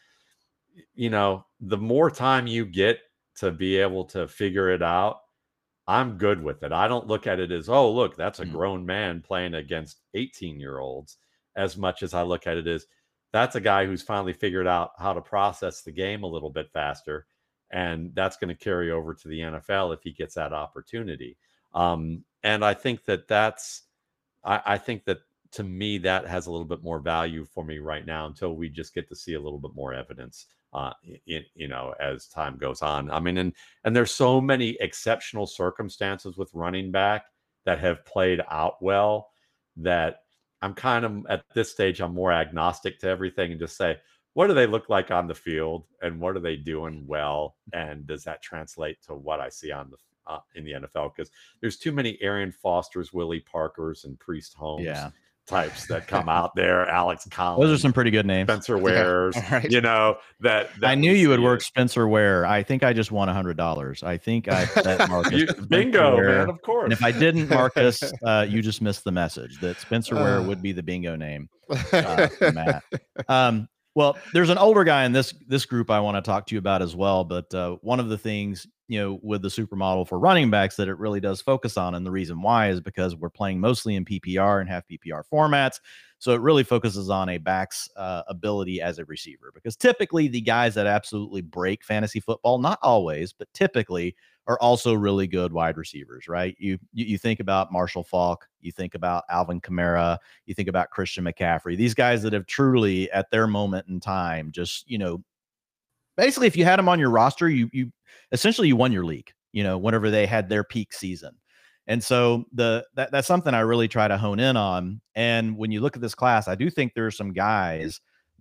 You know, the more time you get to be able to figure it out, I'm good with it. I don't look at it as, oh, look, that's a grown man playing against eighteen year olds, as much as I look at it as, that's a guy who's finally figured out how to process the game a little bit faster. And that's going to carry over to the N F L if he gets that opportunity. Um, and I think that that's, I, I think that to me, that has a little bit more value for me right now until we just get to see a little bit more evidence, uh, in, you know, as time goes on. I mean, and, and there's so many exceptional circumstances with running back that have played out well that I'm kind of at this stage, I'm more agnostic to everything and just say, what do they look like on the field and what are they doing well? And does that translate to what I see on the uh, in the N F L? Because there's too many Arian Fosters, Willie Parkers, and Priest Holmes yeah. types that come out there. Alex Collins. Those are some pretty good names. Spencer Wares, yeah. Right. You know, that, that I knew you would work it. Spencer Ware. I think I just won a hundred dollars. I think I bet Marcus. you, bingo, man, of course. And if I didn't, Marcus, uh, you just missed the message that Spencer Ware uh. would be the bingo name. Uh, for Matt. Um, well, there's an older guy in this this group I want to talk to you about as well. But uh, one of the things, you know, with the supermodel for running backs that it really does focus on, and the reason why is because we're playing mostly in P P R and half P P R formats. So it really focuses on a back's uh, ability as a receiver, because typically the guys that absolutely break fantasy football, not always, but typically are also really good wide receivers, right? You, you, you think about Marshall Faulk, you think about Alvin Kamara, you think about Christian McCaffrey, these guys that have truly at their moment in time, just, you know, basically if you had them on your roster, you, you essentially you won your league, you know, whenever they had their peak season. And so the that, that's something I really try to hone in on. And when you look at this class, I do think there are some guys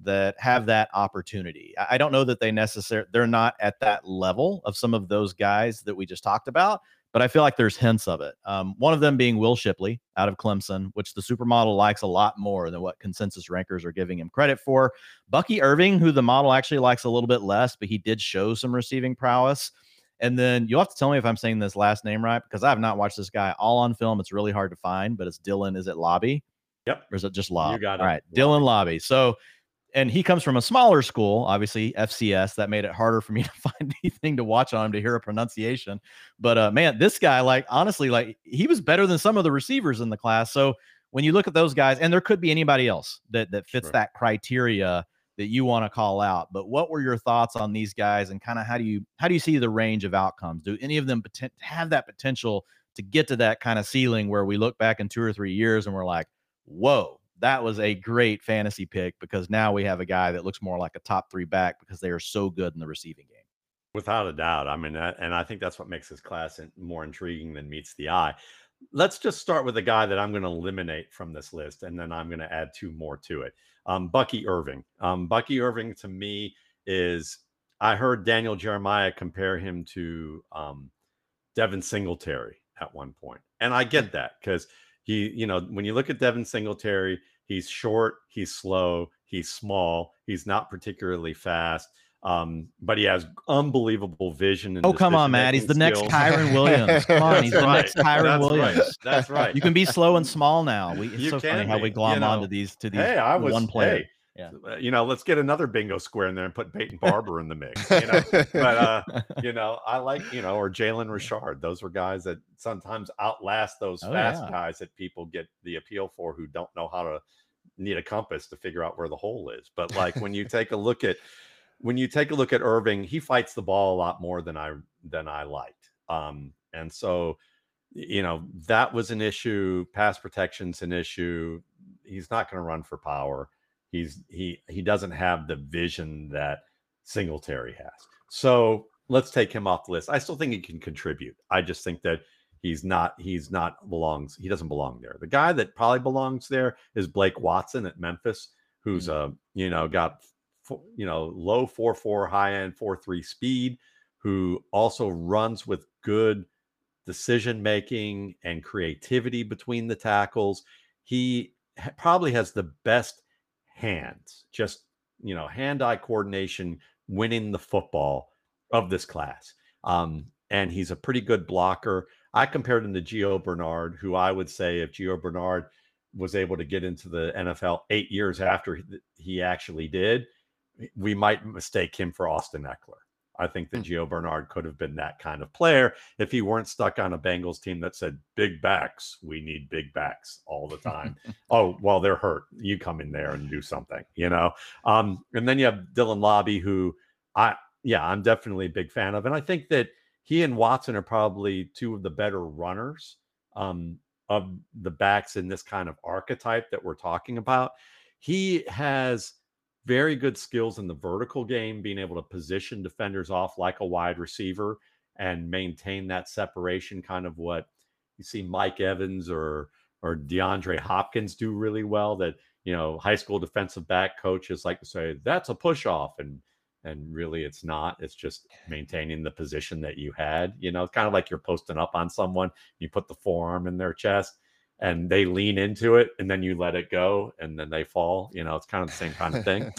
that have that opportunity. I I don't know that they necessarily, they're not at that level of some of those guys that we just talked about, but I feel like there's hints of it. Um, one of them being Will Shipley out of Clemson, which the supermodel likes a lot more than what consensus rankers are giving him credit for. Bucky Irving, who the model actually likes a little bit less, but he did show some receiving prowess. And then you'll have to tell me if I'm saying this last name right, because I have not watched this guy all on film. It's really hard to find, but it's Dylan. Is it Lobby? Yep. Or is it just Lob? You got it. All right. Dylan Lobby. So, and he comes from a smaller school, obviously F C S. That made it harder for me to find anything to watch on him to hear a pronunciation. But uh, man, this guy, like, honestly, like, he was better than some of the receivers in the class. So when you look at those guys, and there could be anybody else that that fits Sure. that criteria that you want to call out. But what were your thoughts on these guys, and kind of how do you how do you see the range of outcomes? Do any of them poten- have that potential to get to that kind of ceiling where we look back in two or three years and we're like, whoa, that was a great fantasy pick, because now we have a guy that looks more like a top three back because they are so good in the receiving game? Without a doubt. I mean, that, and I think that's what makes this class more intriguing than meets the eye. Let's just start with a guy that I'm going to eliminate from this list, and then I'm going to add two more to it. Um, Bucky Irving. Um, Bucky Irving, to me, is, I heard Daniel Jeremiah compare him to um, Devin Singletary at one point. And I get that, because he, you know, when you look at Devin Singletary, he's short, he's slow, he's small, he's not particularly fast. Um, but he has unbelievable vision. And oh, come on, Matt. He's the skills. next Kyron Williams. Come on, he's the right. next Kyron That's Williams. Right. That's right. You can be slow and small now. We, it's You so funny can how be, we glom you know. onto these to these Hey, I was one player. Hey, yeah. You know, let's get another bingo square in there and put Peyton Barber in the mix. You know, but uh, you know, I like, you know, or Jalen Richard. Those were guys that sometimes outlast those Oh, fast yeah. guys that people get the appeal for, who don't know how to need a compass to figure out where the hole is. But like when you take a look at when you take a look at Irving, he fights the ball a lot more than I than I liked. Um, and so, you know, that was an issue. Pass protection's an issue. He's not going to run for power. He's he he doesn't have the vision that Singletary has. So let's take him off the list. I still think he can contribute. I just think that he's not he's not belongs. He doesn't belong there. The guy that probably belongs there is Blake Watson at Memphis, who's Mm. uh you know got you know low four four, high end four three speed, who also runs with good decision making and creativity between the tackles. He ha- probably has the best hands, just, you know, hand-eye coordination, winning the football of this class. Um, and he's a pretty good blocker. I compared him to Gio Bernard, who I would say, if Gio Bernard was able to get into the N F L eight years after he, he actually did, we might mistake him for Austin Eckler. I think that Gio Bernard could have been that kind of player if he weren't stuck on a Bengals team that said, big backs, we need big backs all the time. Oh, well, they're hurt. You come in there and do something, you know? Um, and then you have Dylan Lobby, who I, yeah, I'm definitely a big fan of. And I think that he and Watson are probably two of the better runners um, of the backs in this kind of archetype that we're talking about. He has very good skills in the vertical game, being able to position defenders off like a wide receiver and maintain that separation, kind of what you see Mike Evans or or DeAndre Hopkins do really well. That, you know, high school defensive back coaches like to say, that's a push off. And and really it's not. It's just maintaining the position that you had. You know, it's kind of like you're posting up on someone, you put the forearm in their chest and they lean into it and then you let it go and then they fall. You know, it's kind of the same kind of thing.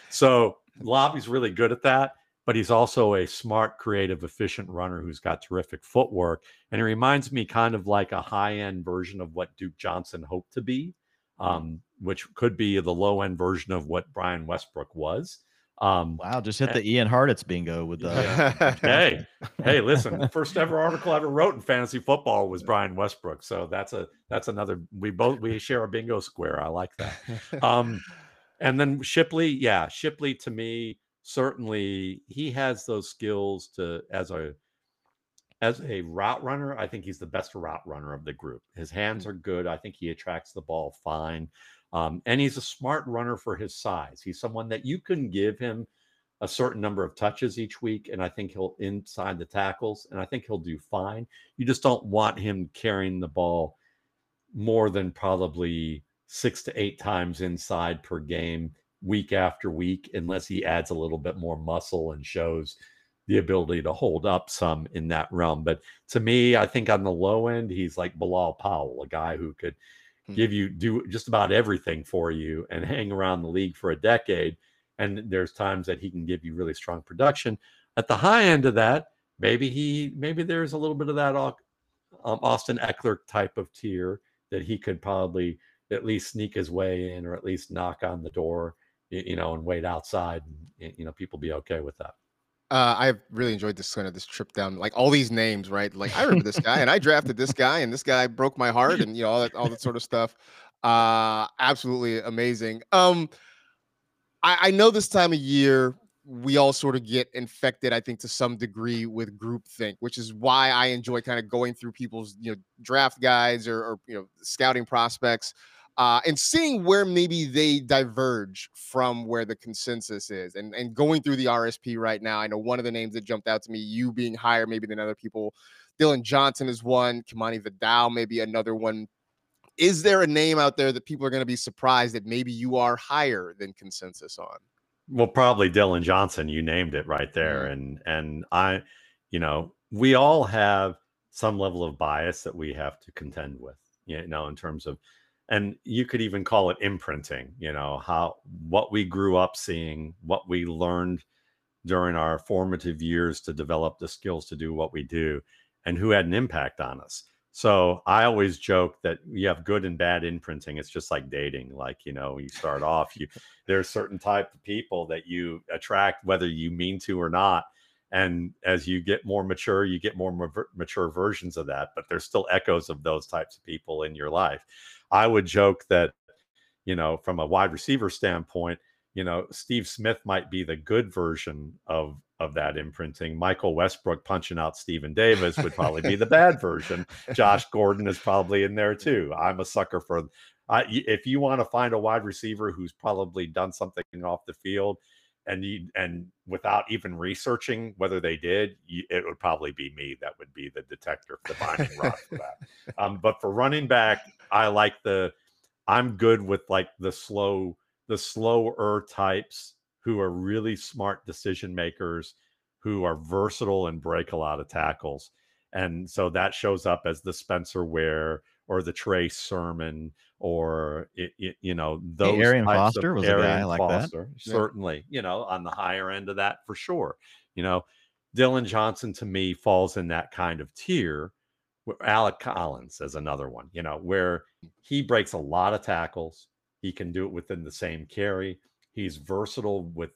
So Lobby's really good at that, but he's also a smart, creative, efficient runner who's got terrific footwork. And he reminds me kind of like a high-end version of what Duke Johnson hoped to be, um, which could be the low-end version of what Brian Westbrook was. Um, Wow, just hit the Ian Hartitz bingo with the. yeah. hey, hey, listen, the first ever article I ever wrote in fantasy football was Brian Westbrook. So that's a that's another. We both we share a bingo square. I like that. Um, and then Shipley, yeah, Shipley to me certainly he has those skills to as a as a route runner. I think he's the best route runner of the group. His hands are good. I think he attracts the ball fine. Um, and he's a smart runner for his size. He's someone that you can give him a certain number of touches each week, and I think he'll inside the tackles, and I think he'll do fine. You just don't want him carrying the ball more than probably six to eight times inside per game, week after week unless he adds a little bit more muscle and shows the ability to hold up some in that realm. But to me, I think on the low end, he's like Bilal Powell, a guy who could give you do just about everything for you and hang around the league for a decade. And there's times that he can give you really strong production. At the high end of that, maybe he maybe there's a little bit of that um, Austin Eckler type of tier that he could probably at least sneak his way in, or at least knock on the door, you know, and wait outside, and you know, people be okay with that. Uh, I've really enjoyed this kind of this trip down, like all these names, right? Like I remember this guy, and I drafted this guy, and this guy broke my heart, and you know all that, all that sort of stuff. Uh, absolutely amazing. Um, I, I know this time of year we all sort of get infected, I think, to some degree with groupthink, which is why I enjoy kind of going through people's you know draft guides or, or you know scouting prospects. Uh, and seeing where maybe they diverge from where the consensus is, and, and going through the R S P right now. I know one of the names that jumped out to me, you being higher maybe than other people. Dillon Johnson is one, Kimani Vidal maybe another one. Is there a name out there that people are going to be surprised that maybe you are higher than consensus on? Well, probably Dillon Johnson. You named it right there. Mm. And, and I, you know, we all have some level of bias that we have to contend with, you know, in terms of, and you could even call it imprinting, you know, how, what we grew up seeing, what we learned during our formative years to develop the skills to do what we do, and who had an impact on us. So I always joke that you have good and bad imprinting. It's just like dating. Like, you know, you start off, you there's certain type of people that you attract, whether you mean to or not. And as you get more mature, you get more ma- mature versions of that, but there's still echoes of those types of people in your life. I would joke that, you know, from a wide receiver standpoint, you know, Steve Smith might be the good version of of that imprinting. Michael Westbrook punching out Stephen Davis would probably be the bad version. Josh Gordon is probably in there too. I'm a sucker for, uh, if you want to find a wide receiver who's probably done something off the field, and you, and without even researching whether they did, you, it would probably be me. That would be the detector, the binding rod for that. Um, but for running back, I like the, I'm good with like the slow, the slower types who are really smart decision makers, who are versatile and break a lot of tackles. And so that shows up as the Spencer Ware or the Trey Sermon, or it, it, you know, those hey, Arian types Foster of was Arian a guy like Foster, that. certainly, yeah. You know, on the higher end of that for sure. You know, Dillon Johnson to me falls in that kind of tier. Alec Collins is another one, you know, where he breaks a lot of tackles. He can do it within the same carry. He's versatile with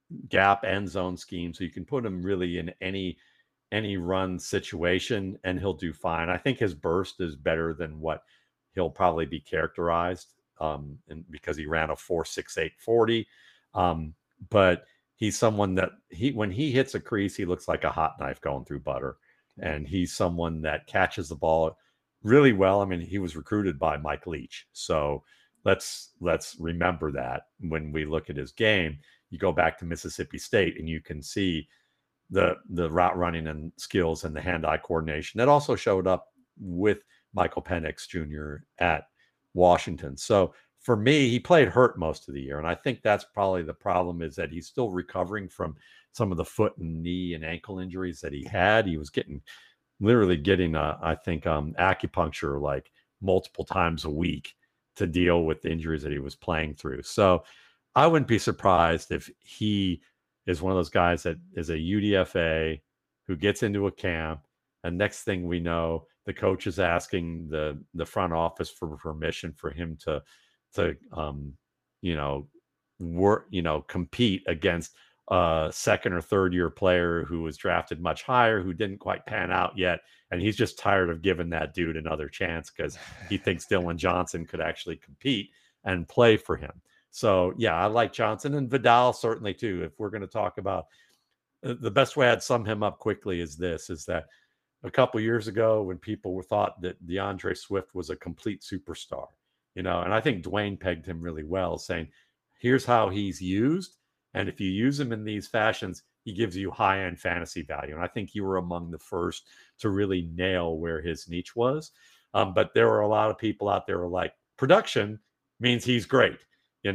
gap and zone schemes, so you can put him really in any any run situation, and he'll do fine. I think his burst is better than what he'll probably be characterized, um, and because he ran a four six eight forty, um, but he's someone that he when he hits a crease, he looks like a hot knife going through butter, and he's someone that catches the ball really well. I mean, he was recruited by Mike Leach, so let's let's remember that when we look at his game. You go back to Mississippi State and you can see the the route running and skills and the hand-eye coordination that also showed up with Michael Penix Junior at Washington. So for me, he played hurt most of the year, and I think that's probably the problem, is that he's still recovering from some of the foot and knee and ankle injuries that he had. He was getting literally getting a, I think um acupuncture like multiple times a week to deal with the injuries that he was playing through. So I wouldn't be surprised if he is one of those guys that is a U D F A who gets into a camp, and next thing we know, the coach is asking the the front office for permission for him to to um you know work you know compete against a second or third year player who was drafted much higher, who didn't quite pan out yet, and he's just tired of giving that dude another chance because he thinks Dillon Johnson could actually compete and play for him. So, yeah, I like Johnson, and Vidal certainly too. If we're going to talk about uh, the best way I'd sum him up quickly is this, is that a couple years ago when people were thought that DeAndre Swift was a complete superstar, you know, and I think Dwayne pegged him really well, saying, here's how he's used. And if you use him in these fashions, he gives you high-end fantasy value. And I think you were among the first to really nail where his niche was. Um, but there were a lot of people out there who were like, production means he's great. You know,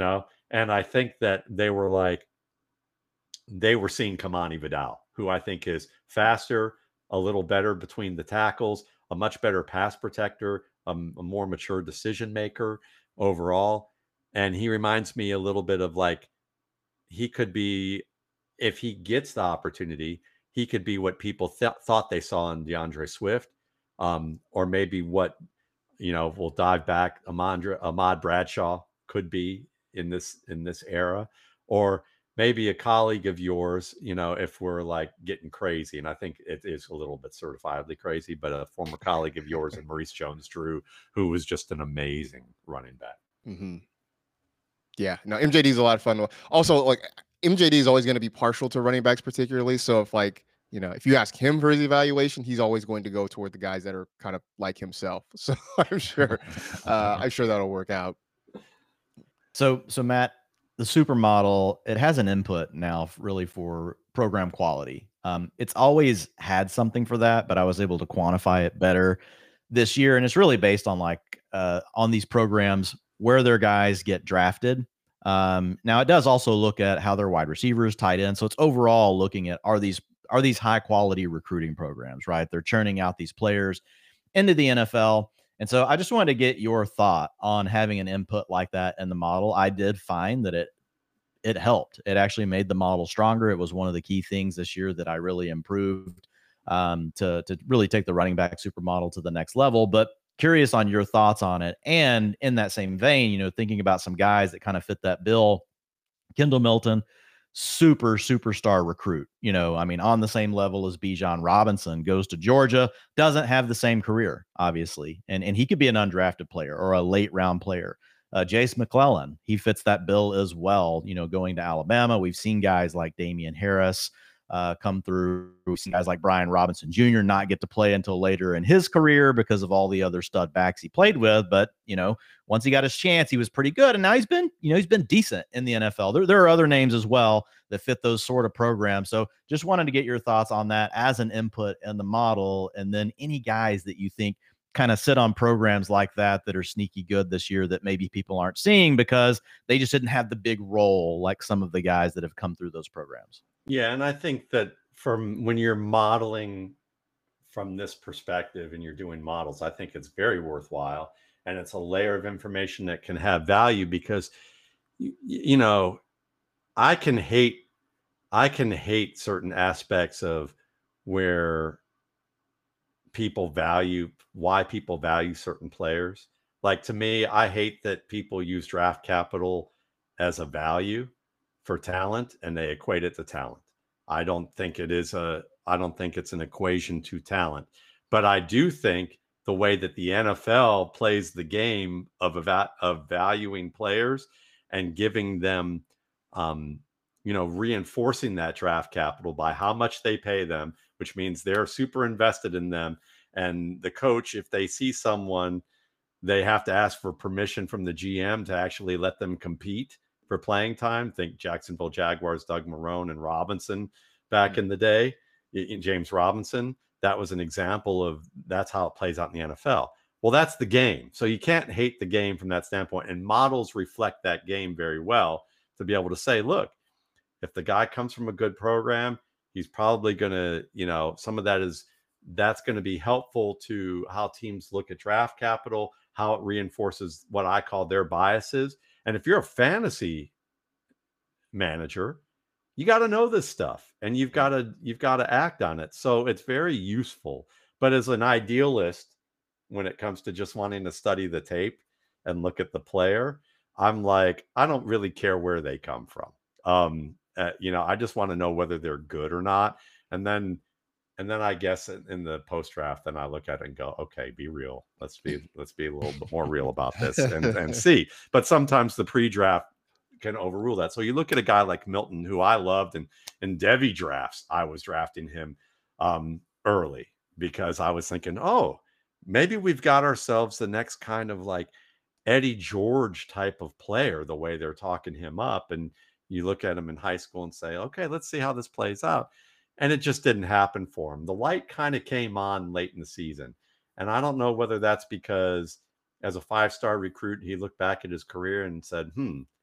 And I think that they were like, they were seeing Kamani Vidal, who I think is faster, a little better between the tackles, a much better pass protector, a, a more mature decision maker overall. And he reminds me a little bit of like, he could be, if he gets the opportunity, he could be what people th- thought they saw in DeAndre Swift, um, or maybe what, you know, we'll dive back, Amandra, Ahmad Bradshaw could be in this in this era, or maybe a colleague of yours, you know, if we're like getting crazy, and I think it is a little bit certifiably crazy, but a former colleague of yours and Maurice Jones-Drew, who was just an amazing running back. Mm-hmm. Yeah, no, M J D is a lot of fun. Also, like M J D is always going to be partial to running backs, particularly. So if like, you know, if you ask him for his evaluation, he's always going to go toward the guys that are kind of like himself. So I'm sure, uh, I'm sure that'll work out. So, so Matt, the supermodel, it has an input now really for program quality. Um, it's always had something for that, but I was able to quantify it better this year. And it's really based on like, uh, on these programs, where their guys get drafted. Um, now it does also look at how their wide receivers, tight end. So it's overall looking at, are these, are these high quality recruiting programs, right? They're churning out these players into the N F L. And so I just wanted to get your thought on having an input like that in the model. I did find that it it helped. It actually made the model stronger. It was one of the key things this year that I really improved um, to to really take the running back supermodel to the next level. But curious on your thoughts on it. And in that same vein, you know, thinking about some guys that kind of fit that bill, Kendall Milton, super superstar recruit, you know, I mean, on the same level as Bijan Robinson, goes to Georgia, doesn't have the same career, obviously. And, and he could be an undrafted player or a late round player. Uh, Jace McClellan, he fits that bill as well, you know, going to Alabama. We've seen guys like Damian Harris uh, come through. We've seen guys like Brian Robinson Junior not get to play until later in his career because of all the other stud backs he played with. But, you know, once he got his chance, he was pretty good. And now he's been, you know, he's been decent in the N F L. There, there are other names as well that fit those sort of programs. So just wanted to get your thoughts on that as an input in the model. And then any guys that you think kind of sit on programs like that that are sneaky good this year that maybe people aren't seeing because they just didn't have the big role like some of the guys that have come through those programs. Yeah, and I think that from when you're modeling from this perspective and you're doing models, I think it's very worthwhile. And it's a layer of information that can have value because, you, you know, I can hate, I can hate certain aspects of where people value, why people value certain players. Like to me, I hate that people use draft capital as a value for talent and they equate it to talent. I don't think it is a, I don't think it's an equation to talent, but I do think the way that the N F L plays the game of, eva- of valuing players and giving them, um, you know, reinforcing that draft capital by how much they pay them, which means they're super invested in them. And the coach, if they see someone, they have to ask for permission from the G M to actually let them compete for playing time. Think Jacksonville Jaguars, Doug Marrone and Robinson back mm-hmm. in the day, James Robinson. That was an example of that's how it plays out in the N F L. Well, that's the game. So you can't hate the game from that standpoint. And models reflect that game very well to be able to say, look, if the guy comes from a good program, he's probably going to, you know, some of that is, that's going to be helpful to how teams look at draft capital, how it reinforces what I call their biases. And if you're a fantasy manager, you got to know this stuff and you've got to, you've got to act on it. So it's very useful. But as an idealist, when it comes to just wanting to study the tape and look at the player, I'm like, I don't really care where they come from. Um, uh, you know, I just want to know whether they're good or not. And then, and then I guess in, in the post draft, then I look at it and go, okay, be real. Let's be, let's be a little bit more real about this and, and see. But sometimes the pre-draft can overrule that. So you look at a guy like Milton, who I loved, and in Devy drafts, I was drafting him um, early because I was thinking, oh, maybe we've got ourselves the next kind of like Eddie George type of player, the way they're talking him up. And you look at him in high school and say, okay, let's see how this plays out. And it just didn't happen for him. The light kind of came on late in the season. And I don't know whether that's because as a five-star recruit, he looked back at his career and said, hmm,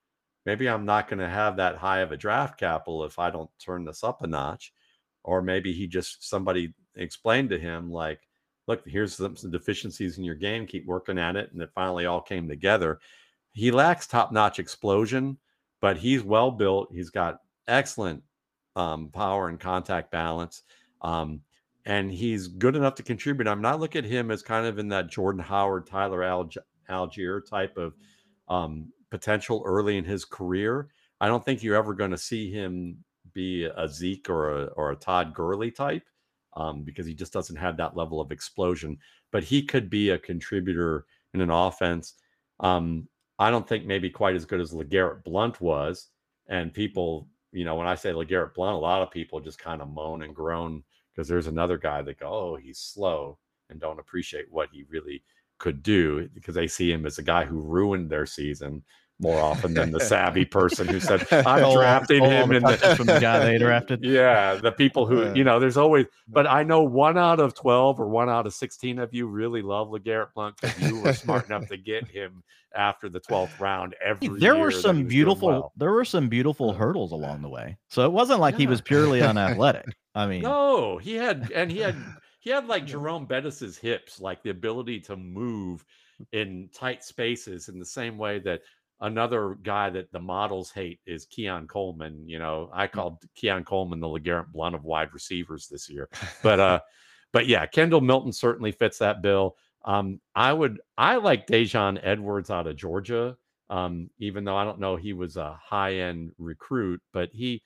maybe I'm not going to have that high of a draft capital if I don't turn this up a notch. Or maybe he just, somebody explained to him, like, look, here's some, some deficiencies in your game, keep working at it. And it finally all came together. He lacks top-notch explosion, but he's well built. He's got excellent um, power and contact balance. Um, and he's good enough to contribute. I'm not looking at him as kind of in that Jordan Howard, Tyler Alg- Algier type of um, potential early in his career. I don't think you're ever going to see him be a Zeke or a, or a Todd Gurley type um, because he just doesn't have that level of explosion. But he could be a contributor in an offense. Um, I don't think maybe quite as good as LeGarrette Blount was. And people, you know, when I say LeGarrette Blount, a lot of people just kind of moan and groan because there's another guy that go, oh, he's slow, and don't appreciate what he really could do because they see him as a guy who ruined their season more often than the savvy person who said, I'm Stole- drafting stole all him the in the touches from the guy they drafted. Yeah, the people who, you know, there's always, but I know one out of twelve or one out of sixteen of you really love LeGarrette Blount because you were smart enough to get him after the twelfth round every Hey, there year were that he some was doing beautiful well. there were some beautiful hurdles along the way. So it wasn't like he was purely unathletic. I mean, No, he had, and he had, he had like Jerome Bettis's hips, like the ability to move in tight spaces in the same way that another guy that the models hate is Keon Coleman. You know, I called Keon Coleman the LeGarrette Blount of wide receivers this year. But uh, but yeah, Kendall Milton certainly fits that bill. Um, I would I like Dejon Edwards out of Georgia. Um, even though I don't know he was a high-end recruit, but he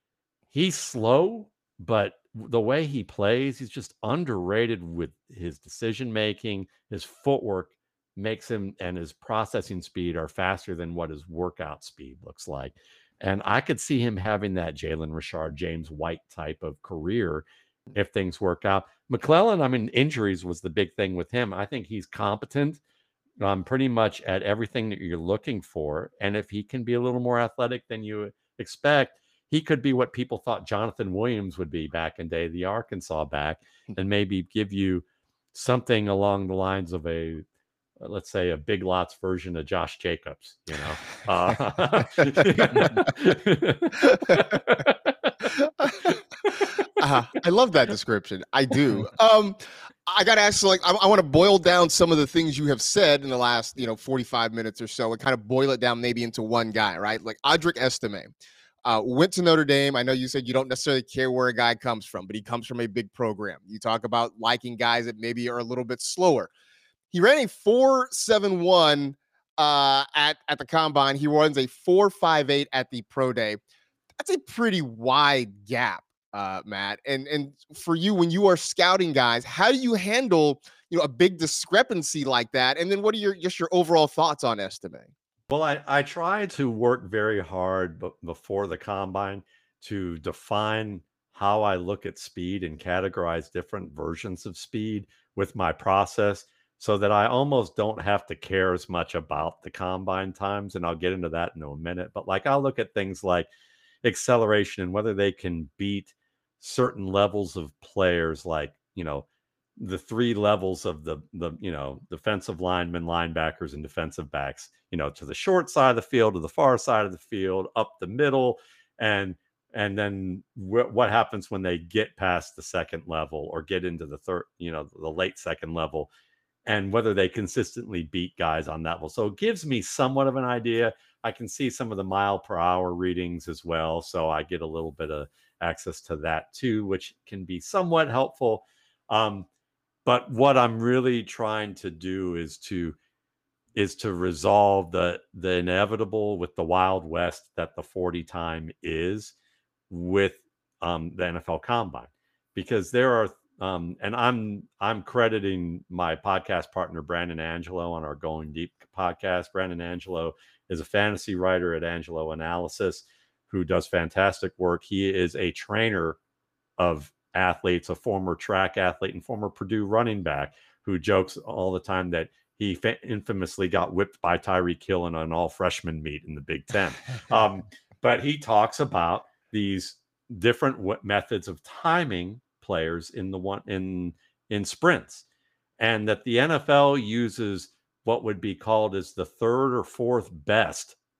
he's slow, but the way he plays, he's just underrated with his decision making, his footwork makes him, and his processing speed are faster than what his workout speed looks like. And I could see him having that Jalen Richard, James White type of career if things work out. McClellan, I mean, injuries was the big thing with him. I think he's competent um, pretty much at everything that you're looking for. And if he can be a little more athletic than you expect, he could be what people thought Jonathan Williams would be back in day, the Arkansas back, and maybe give you something along the lines of a, uh, let's say, a Big Lots version of Josh Jacobs, you know. Uh, uh, I love that description. I do. Um, I got to ask, like, I, I want to boil down some of the things you have said in the last, you know, forty-five minutes or so, and kind of boil it down maybe into one guy, right? Like Audric Estime. Uh, went to Notre Dame. I know you said you don't necessarily care where a guy comes from, but he comes from a big program. You talk about liking guys that maybe are a little bit slower. He ran a four seven one uh, at, at the combine. He runs a four five eight at the pro day. That's a pretty wide gap, uh, Matt. And and for you, when you are scouting guys, how do you handle, you know, a big discrepancy like that? And then what are your just your overall thoughts on Estime? Well, I, I try to work very hard b- before the combine to define how I look at speed and categorize different versions of speed with my process so that I almost don't have to care as much about the combine times. And I'll get into that in a minute. But like, I'll look at things like acceleration and whether they can beat certain levels of players, like, you know, the three levels of the the you know defensive linemen, linebackers, and defensive backs, you know, to the short side of the field, to the far side of the field, up the middle, and and then wh- what happens when they get past the second level or get into the third, you know, the late second level, and whether they consistently beat guys on that level. So it gives me somewhat of an idea. I can see some of the mile per hour readings as well, so I get a little bit of access to that too, which can be somewhat helpful. Um, But what I'm really trying to do is to is to resolve the the inevitable with the Wild West that the forty time is with um, the N F L Combine, because there are um, and I'm I'm crediting my podcast partner Brandon Angelo on our Going Deep podcast. Brandon Angelo is a fantasy writer at Angelo Analysis who does fantastic work. He is a trainer of athletes, a former track athlete and former Purdue running back who jokes all the time that he fa- infamously got whipped by Tyreek Hill in an all freshman meet in the Big Ten. Um, but he talks about these different w- methods of timing players in the one in in sprints, and that the N F L uses what would be called as the third or fourth best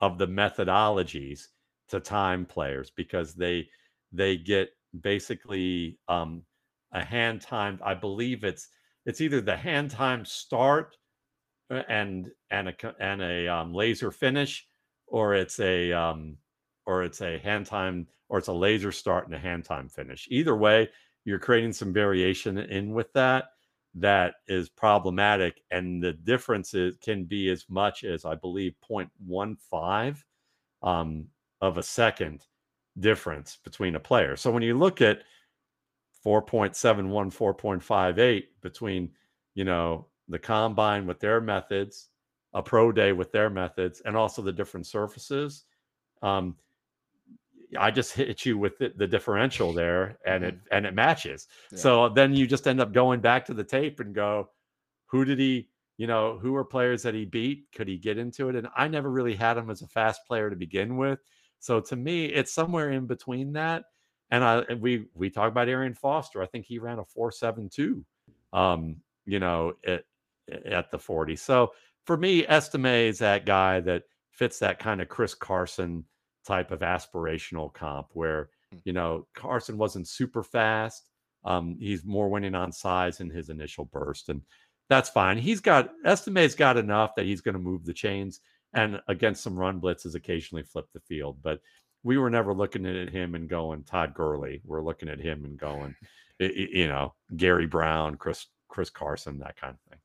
of the methodologies to time players, because they they get basically um, a hand timed. I believe it's it's either the hand time start and and a and a um, laser finish, or it's a um, or it's a hand time, or it's a laser start and a hand time finish. Either way, you're creating some variation in with that that is problematic, and the differences can be as much as, I believe, zero point one five um, of a second difference between a player. So when you look at four point seven one, four point five eight between, you know, the combine with their methods, a pro day with their methods, and also the different surfaces, um, I just hit you with the, the differential there, and mm-hmm. it and it matches. Yeah. So then you just end up going back to the tape and go, who did he, you know, who are players that he beat? Could he get into it? And I never really had him as a fast player to begin with. So to me, it's somewhere in between that. And I and we we talk about Arian Foster. I think he ran a four seven two, um, you know, at, at the forty. So for me, Estime is that guy that fits that kind of Chris Carson type of aspirational comp, where, you know, Carson wasn't super fast. Um, he's more winning on size in his initial burst, and that's fine. He's got Estime's got enough that he's going to move the chains, and against some run blitzes, occasionally flip the field. But we were never looking at him and going Todd Gurley. We're looking at him and going, you know, Gary Brown, Chris Chris Carson, that kind of thing.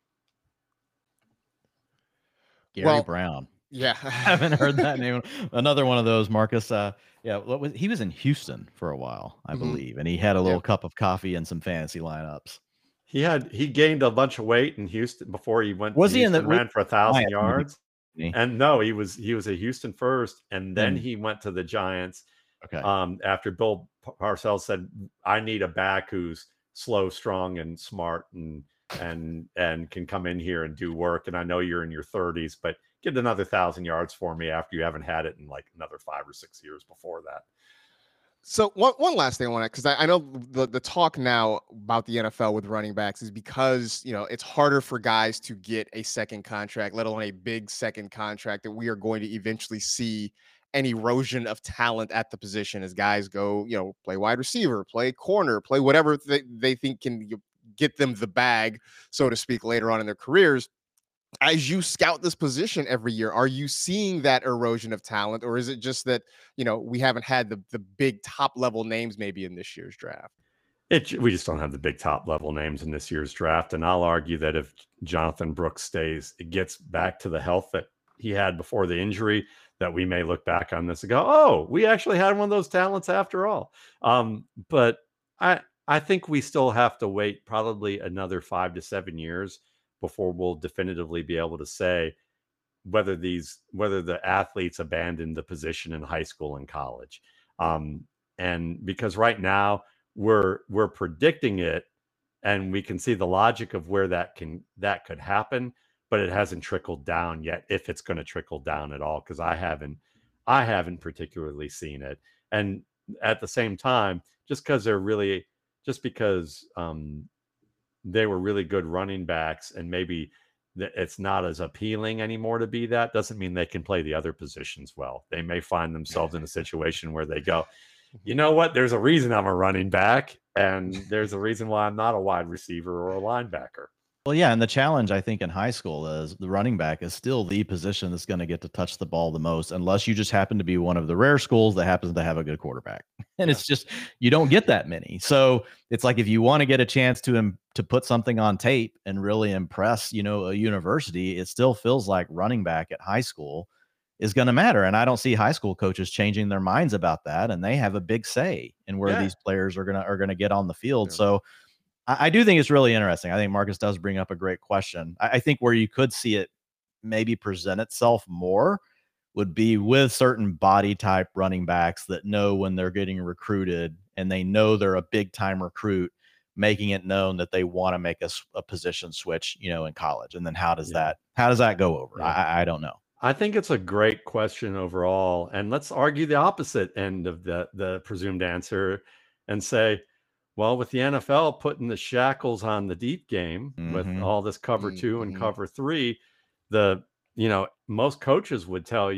Gary well, Brown. Yeah, I haven't heard that name. Another one of those, Marcus. Uh, yeah, what was, he was in Houston for a while, I mm-hmm. believe, and he had a little yep. cup of coffee and some fantasy lineups. He had he gained a bunch of weight in Houston before he went. Was to he Houston, in the ran for a thousand yards? Maybe. And no, he was he was a Houston first, and then mm. he went to the Giants. Okay. Um, after Bill Parcells said, "I need a back who's slow, strong, and smart, and and and can come in here and do work. And I know you're in your thirties, but get another thousand yards for me after you haven't had it in like another five or six years before that." So one one last thing I want to, because I, I know the, the talk now about the N F L with running backs is because, you know, it's harder for guys to get a second contract, let alone a big second contract, that we are going to eventually see an erosion of talent at the position as guys go, you know, play wide receiver, play corner, play whatever they, they think can get them the bag, so to speak, later on in their careers. As you scout this position every year, are you seeing that erosion of talent, or is it just that, you know, we haven't had the the big top level names maybe in this year's draft? It we just don't have the big top level names in this year's draft, and I'll argue that if Jonathan Brooks stays, it gets back to the health that he had before the injury, that we may look back on this and go, "Oh, we actually had one of those talents after all." Um, but I I think we still have to wait probably another five to seven years before we'll definitively be able to say whether these whether the athletes abandoned the position in high school and college. Um, and because right now we're we're predicting it, and we can see the logic of where that can that could happen, but it hasn't trickled down yet, if it's going to trickle down at all, because I haven't I haven't particularly seen it. And at the same time, just because they're really just because um they were really good running backs, and maybe it's not as appealing anymore to be that, doesn't mean they can play the other positions well. They may find themselves in a situation where they go, you know what, there's a reason I'm a running back, and there's a reason why I'm not a wide receiver or a linebacker. Well, yeah, and the challenge, I think, in high school is the running back is still the position that's going to get to touch the ball the most, unless you just happen to be one of the rare schools that happens to have a good quarterback. And yeah. it's just, you don't get that many. So it's like, if you want to get a chance to um, to put something on tape and really impress, you know, a university, it still feels like running back at high school is going to matter. And I don't see high school coaches changing their minds about that, and they have a big say in where yeah. these players are gonna are going to get on the field. Yeah. So I do think it's really interesting. I think Marcus does bring up a great question. I think where you could see it maybe present itself more would be with certain body type running backs that know when they're getting recruited, and they know they're a big time recruit, making it known that they want to make a, a position switch, you know, in college. And then how does yeah. that, how does that go over? Yeah. I, I don't know. I think it's a great question overall. And let's argue the opposite end of the, the presumed answer and say, well, with the N F L putting the shackles on the deep game mm-hmm. with all this cover two mm-hmm. and cover three, the, you know, most coaches would tell you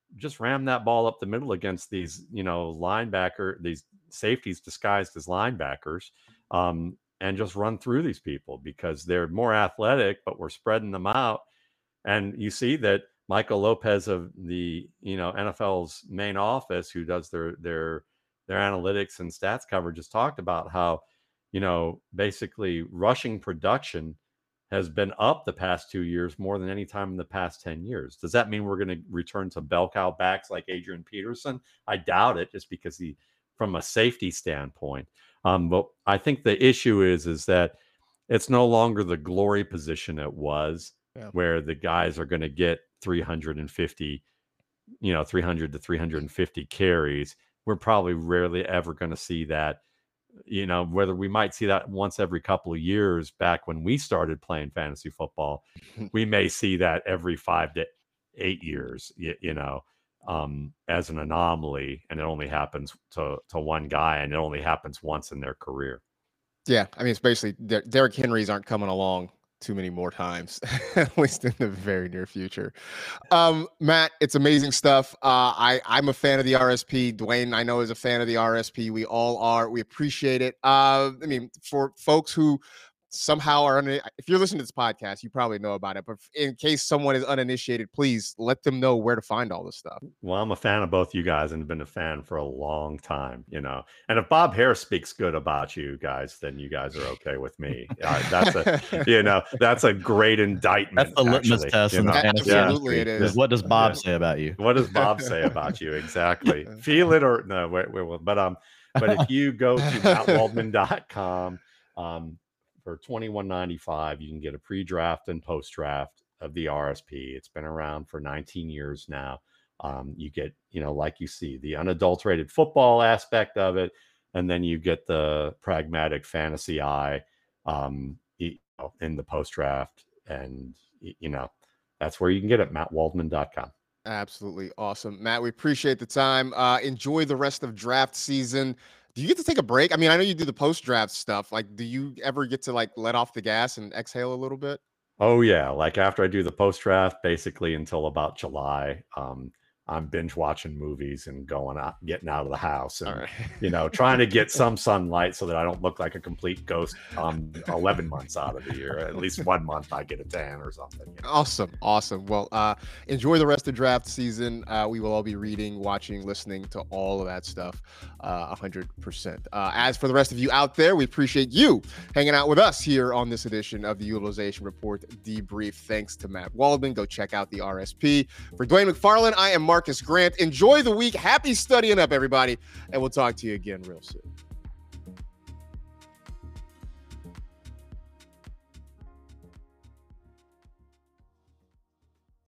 just ram that ball up the middle against these, you know, linebacker, these safeties disguised as linebackers, um, and just run through these people because they're more athletic, but we're spreading them out. And you see that Michael Lopez of the, you know, N F L's main office, who does their their their analytics and stats coverage, has talked about how, you know, basically rushing production has been up the past two years more than any time in the past ten years. Does that mean we're going to return to bell cow backs like Adrian Peterson? I doubt it, just because he, from a safety standpoint. Um, but I think the issue is, is that it's no longer the glory position it was, yeah, where the guys are going to get three hundred fifty, you know, three hundred to three hundred fifty carries. We're probably rarely ever going to see that. You know, whether we might see that once every couple of years back when we started playing fantasy football, we may see that every five to eight years, you, you know, um, as an anomaly. And it only happens to, to one guy, and it only happens once in their career. Yeah. I mean, it's basically Der- Derrick Henrys aren't coming along too many more times, at least in the very near future. Um, Matt, it's amazing stuff. Uh, I, I'm a fan of the R S P. Dwayne, I know, is a fan of the R S P. We all are. We appreciate it. Uh, I mean, for folks who somehow are, un- if you're listening to this podcast, you probably know about it, but in case someone is uninitiated, please let them know where to find all this stuff. Well, I'm a fan of both you guys and have been a fan for a long time, you know, and if Bob Harris speaks good about you guys, then you guys are okay with me. Uh, that's a, you know, that's a great indictment. That's the litmus actually, test in the fantasy Absolutely, industry. it is. What does Bob Yeah. say about you? What does Bob say about you? Exactly. Feel it or no, wait, wait, wait. But, um, but if you go to matt waldman dot com, um, for twenty-one ninety-five, you can get a pre-draft and post-draft of the R S P. It's been around for nineteen years now. Um, you get, you know, like you see, the unadulterated football aspect of it, and then you get the pragmatic fantasy eye um, you know, in the post-draft, and you know, that's where you can get it. matt waldman dot com. Absolutely awesome, Matt. We appreciate the time. Uh, enjoy the rest of draft season. Do you get to take a break? I mean, I know you do the post-draft stuff. Like, do you ever get to like let off the gas and exhale a little bit? Oh yeah, like after I do the post-draft, basically until about July, um, I'm binge watching movies and going out, getting out of the house, and right. you know, trying to get some sunlight so that I don't look like a complete ghost. Um, eleven months out of the year, at least one month I get a tan or something. You know? Awesome, awesome. Well, uh, enjoy the rest of draft season. Uh, we will all be reading, watching, listening to all of that stuff, uh, one hundred percent. Uh, as for the rest of you out there, we appreciate you hanging out with us here on this edition of the Utilization Report Debrief. Thanks to Matt Waldman. Go check out the R S P. For Dwayne McFarland, I am Marcus Grant. Enjoy the week. Happy studying up, everybody, and we'll talk to you again real soon.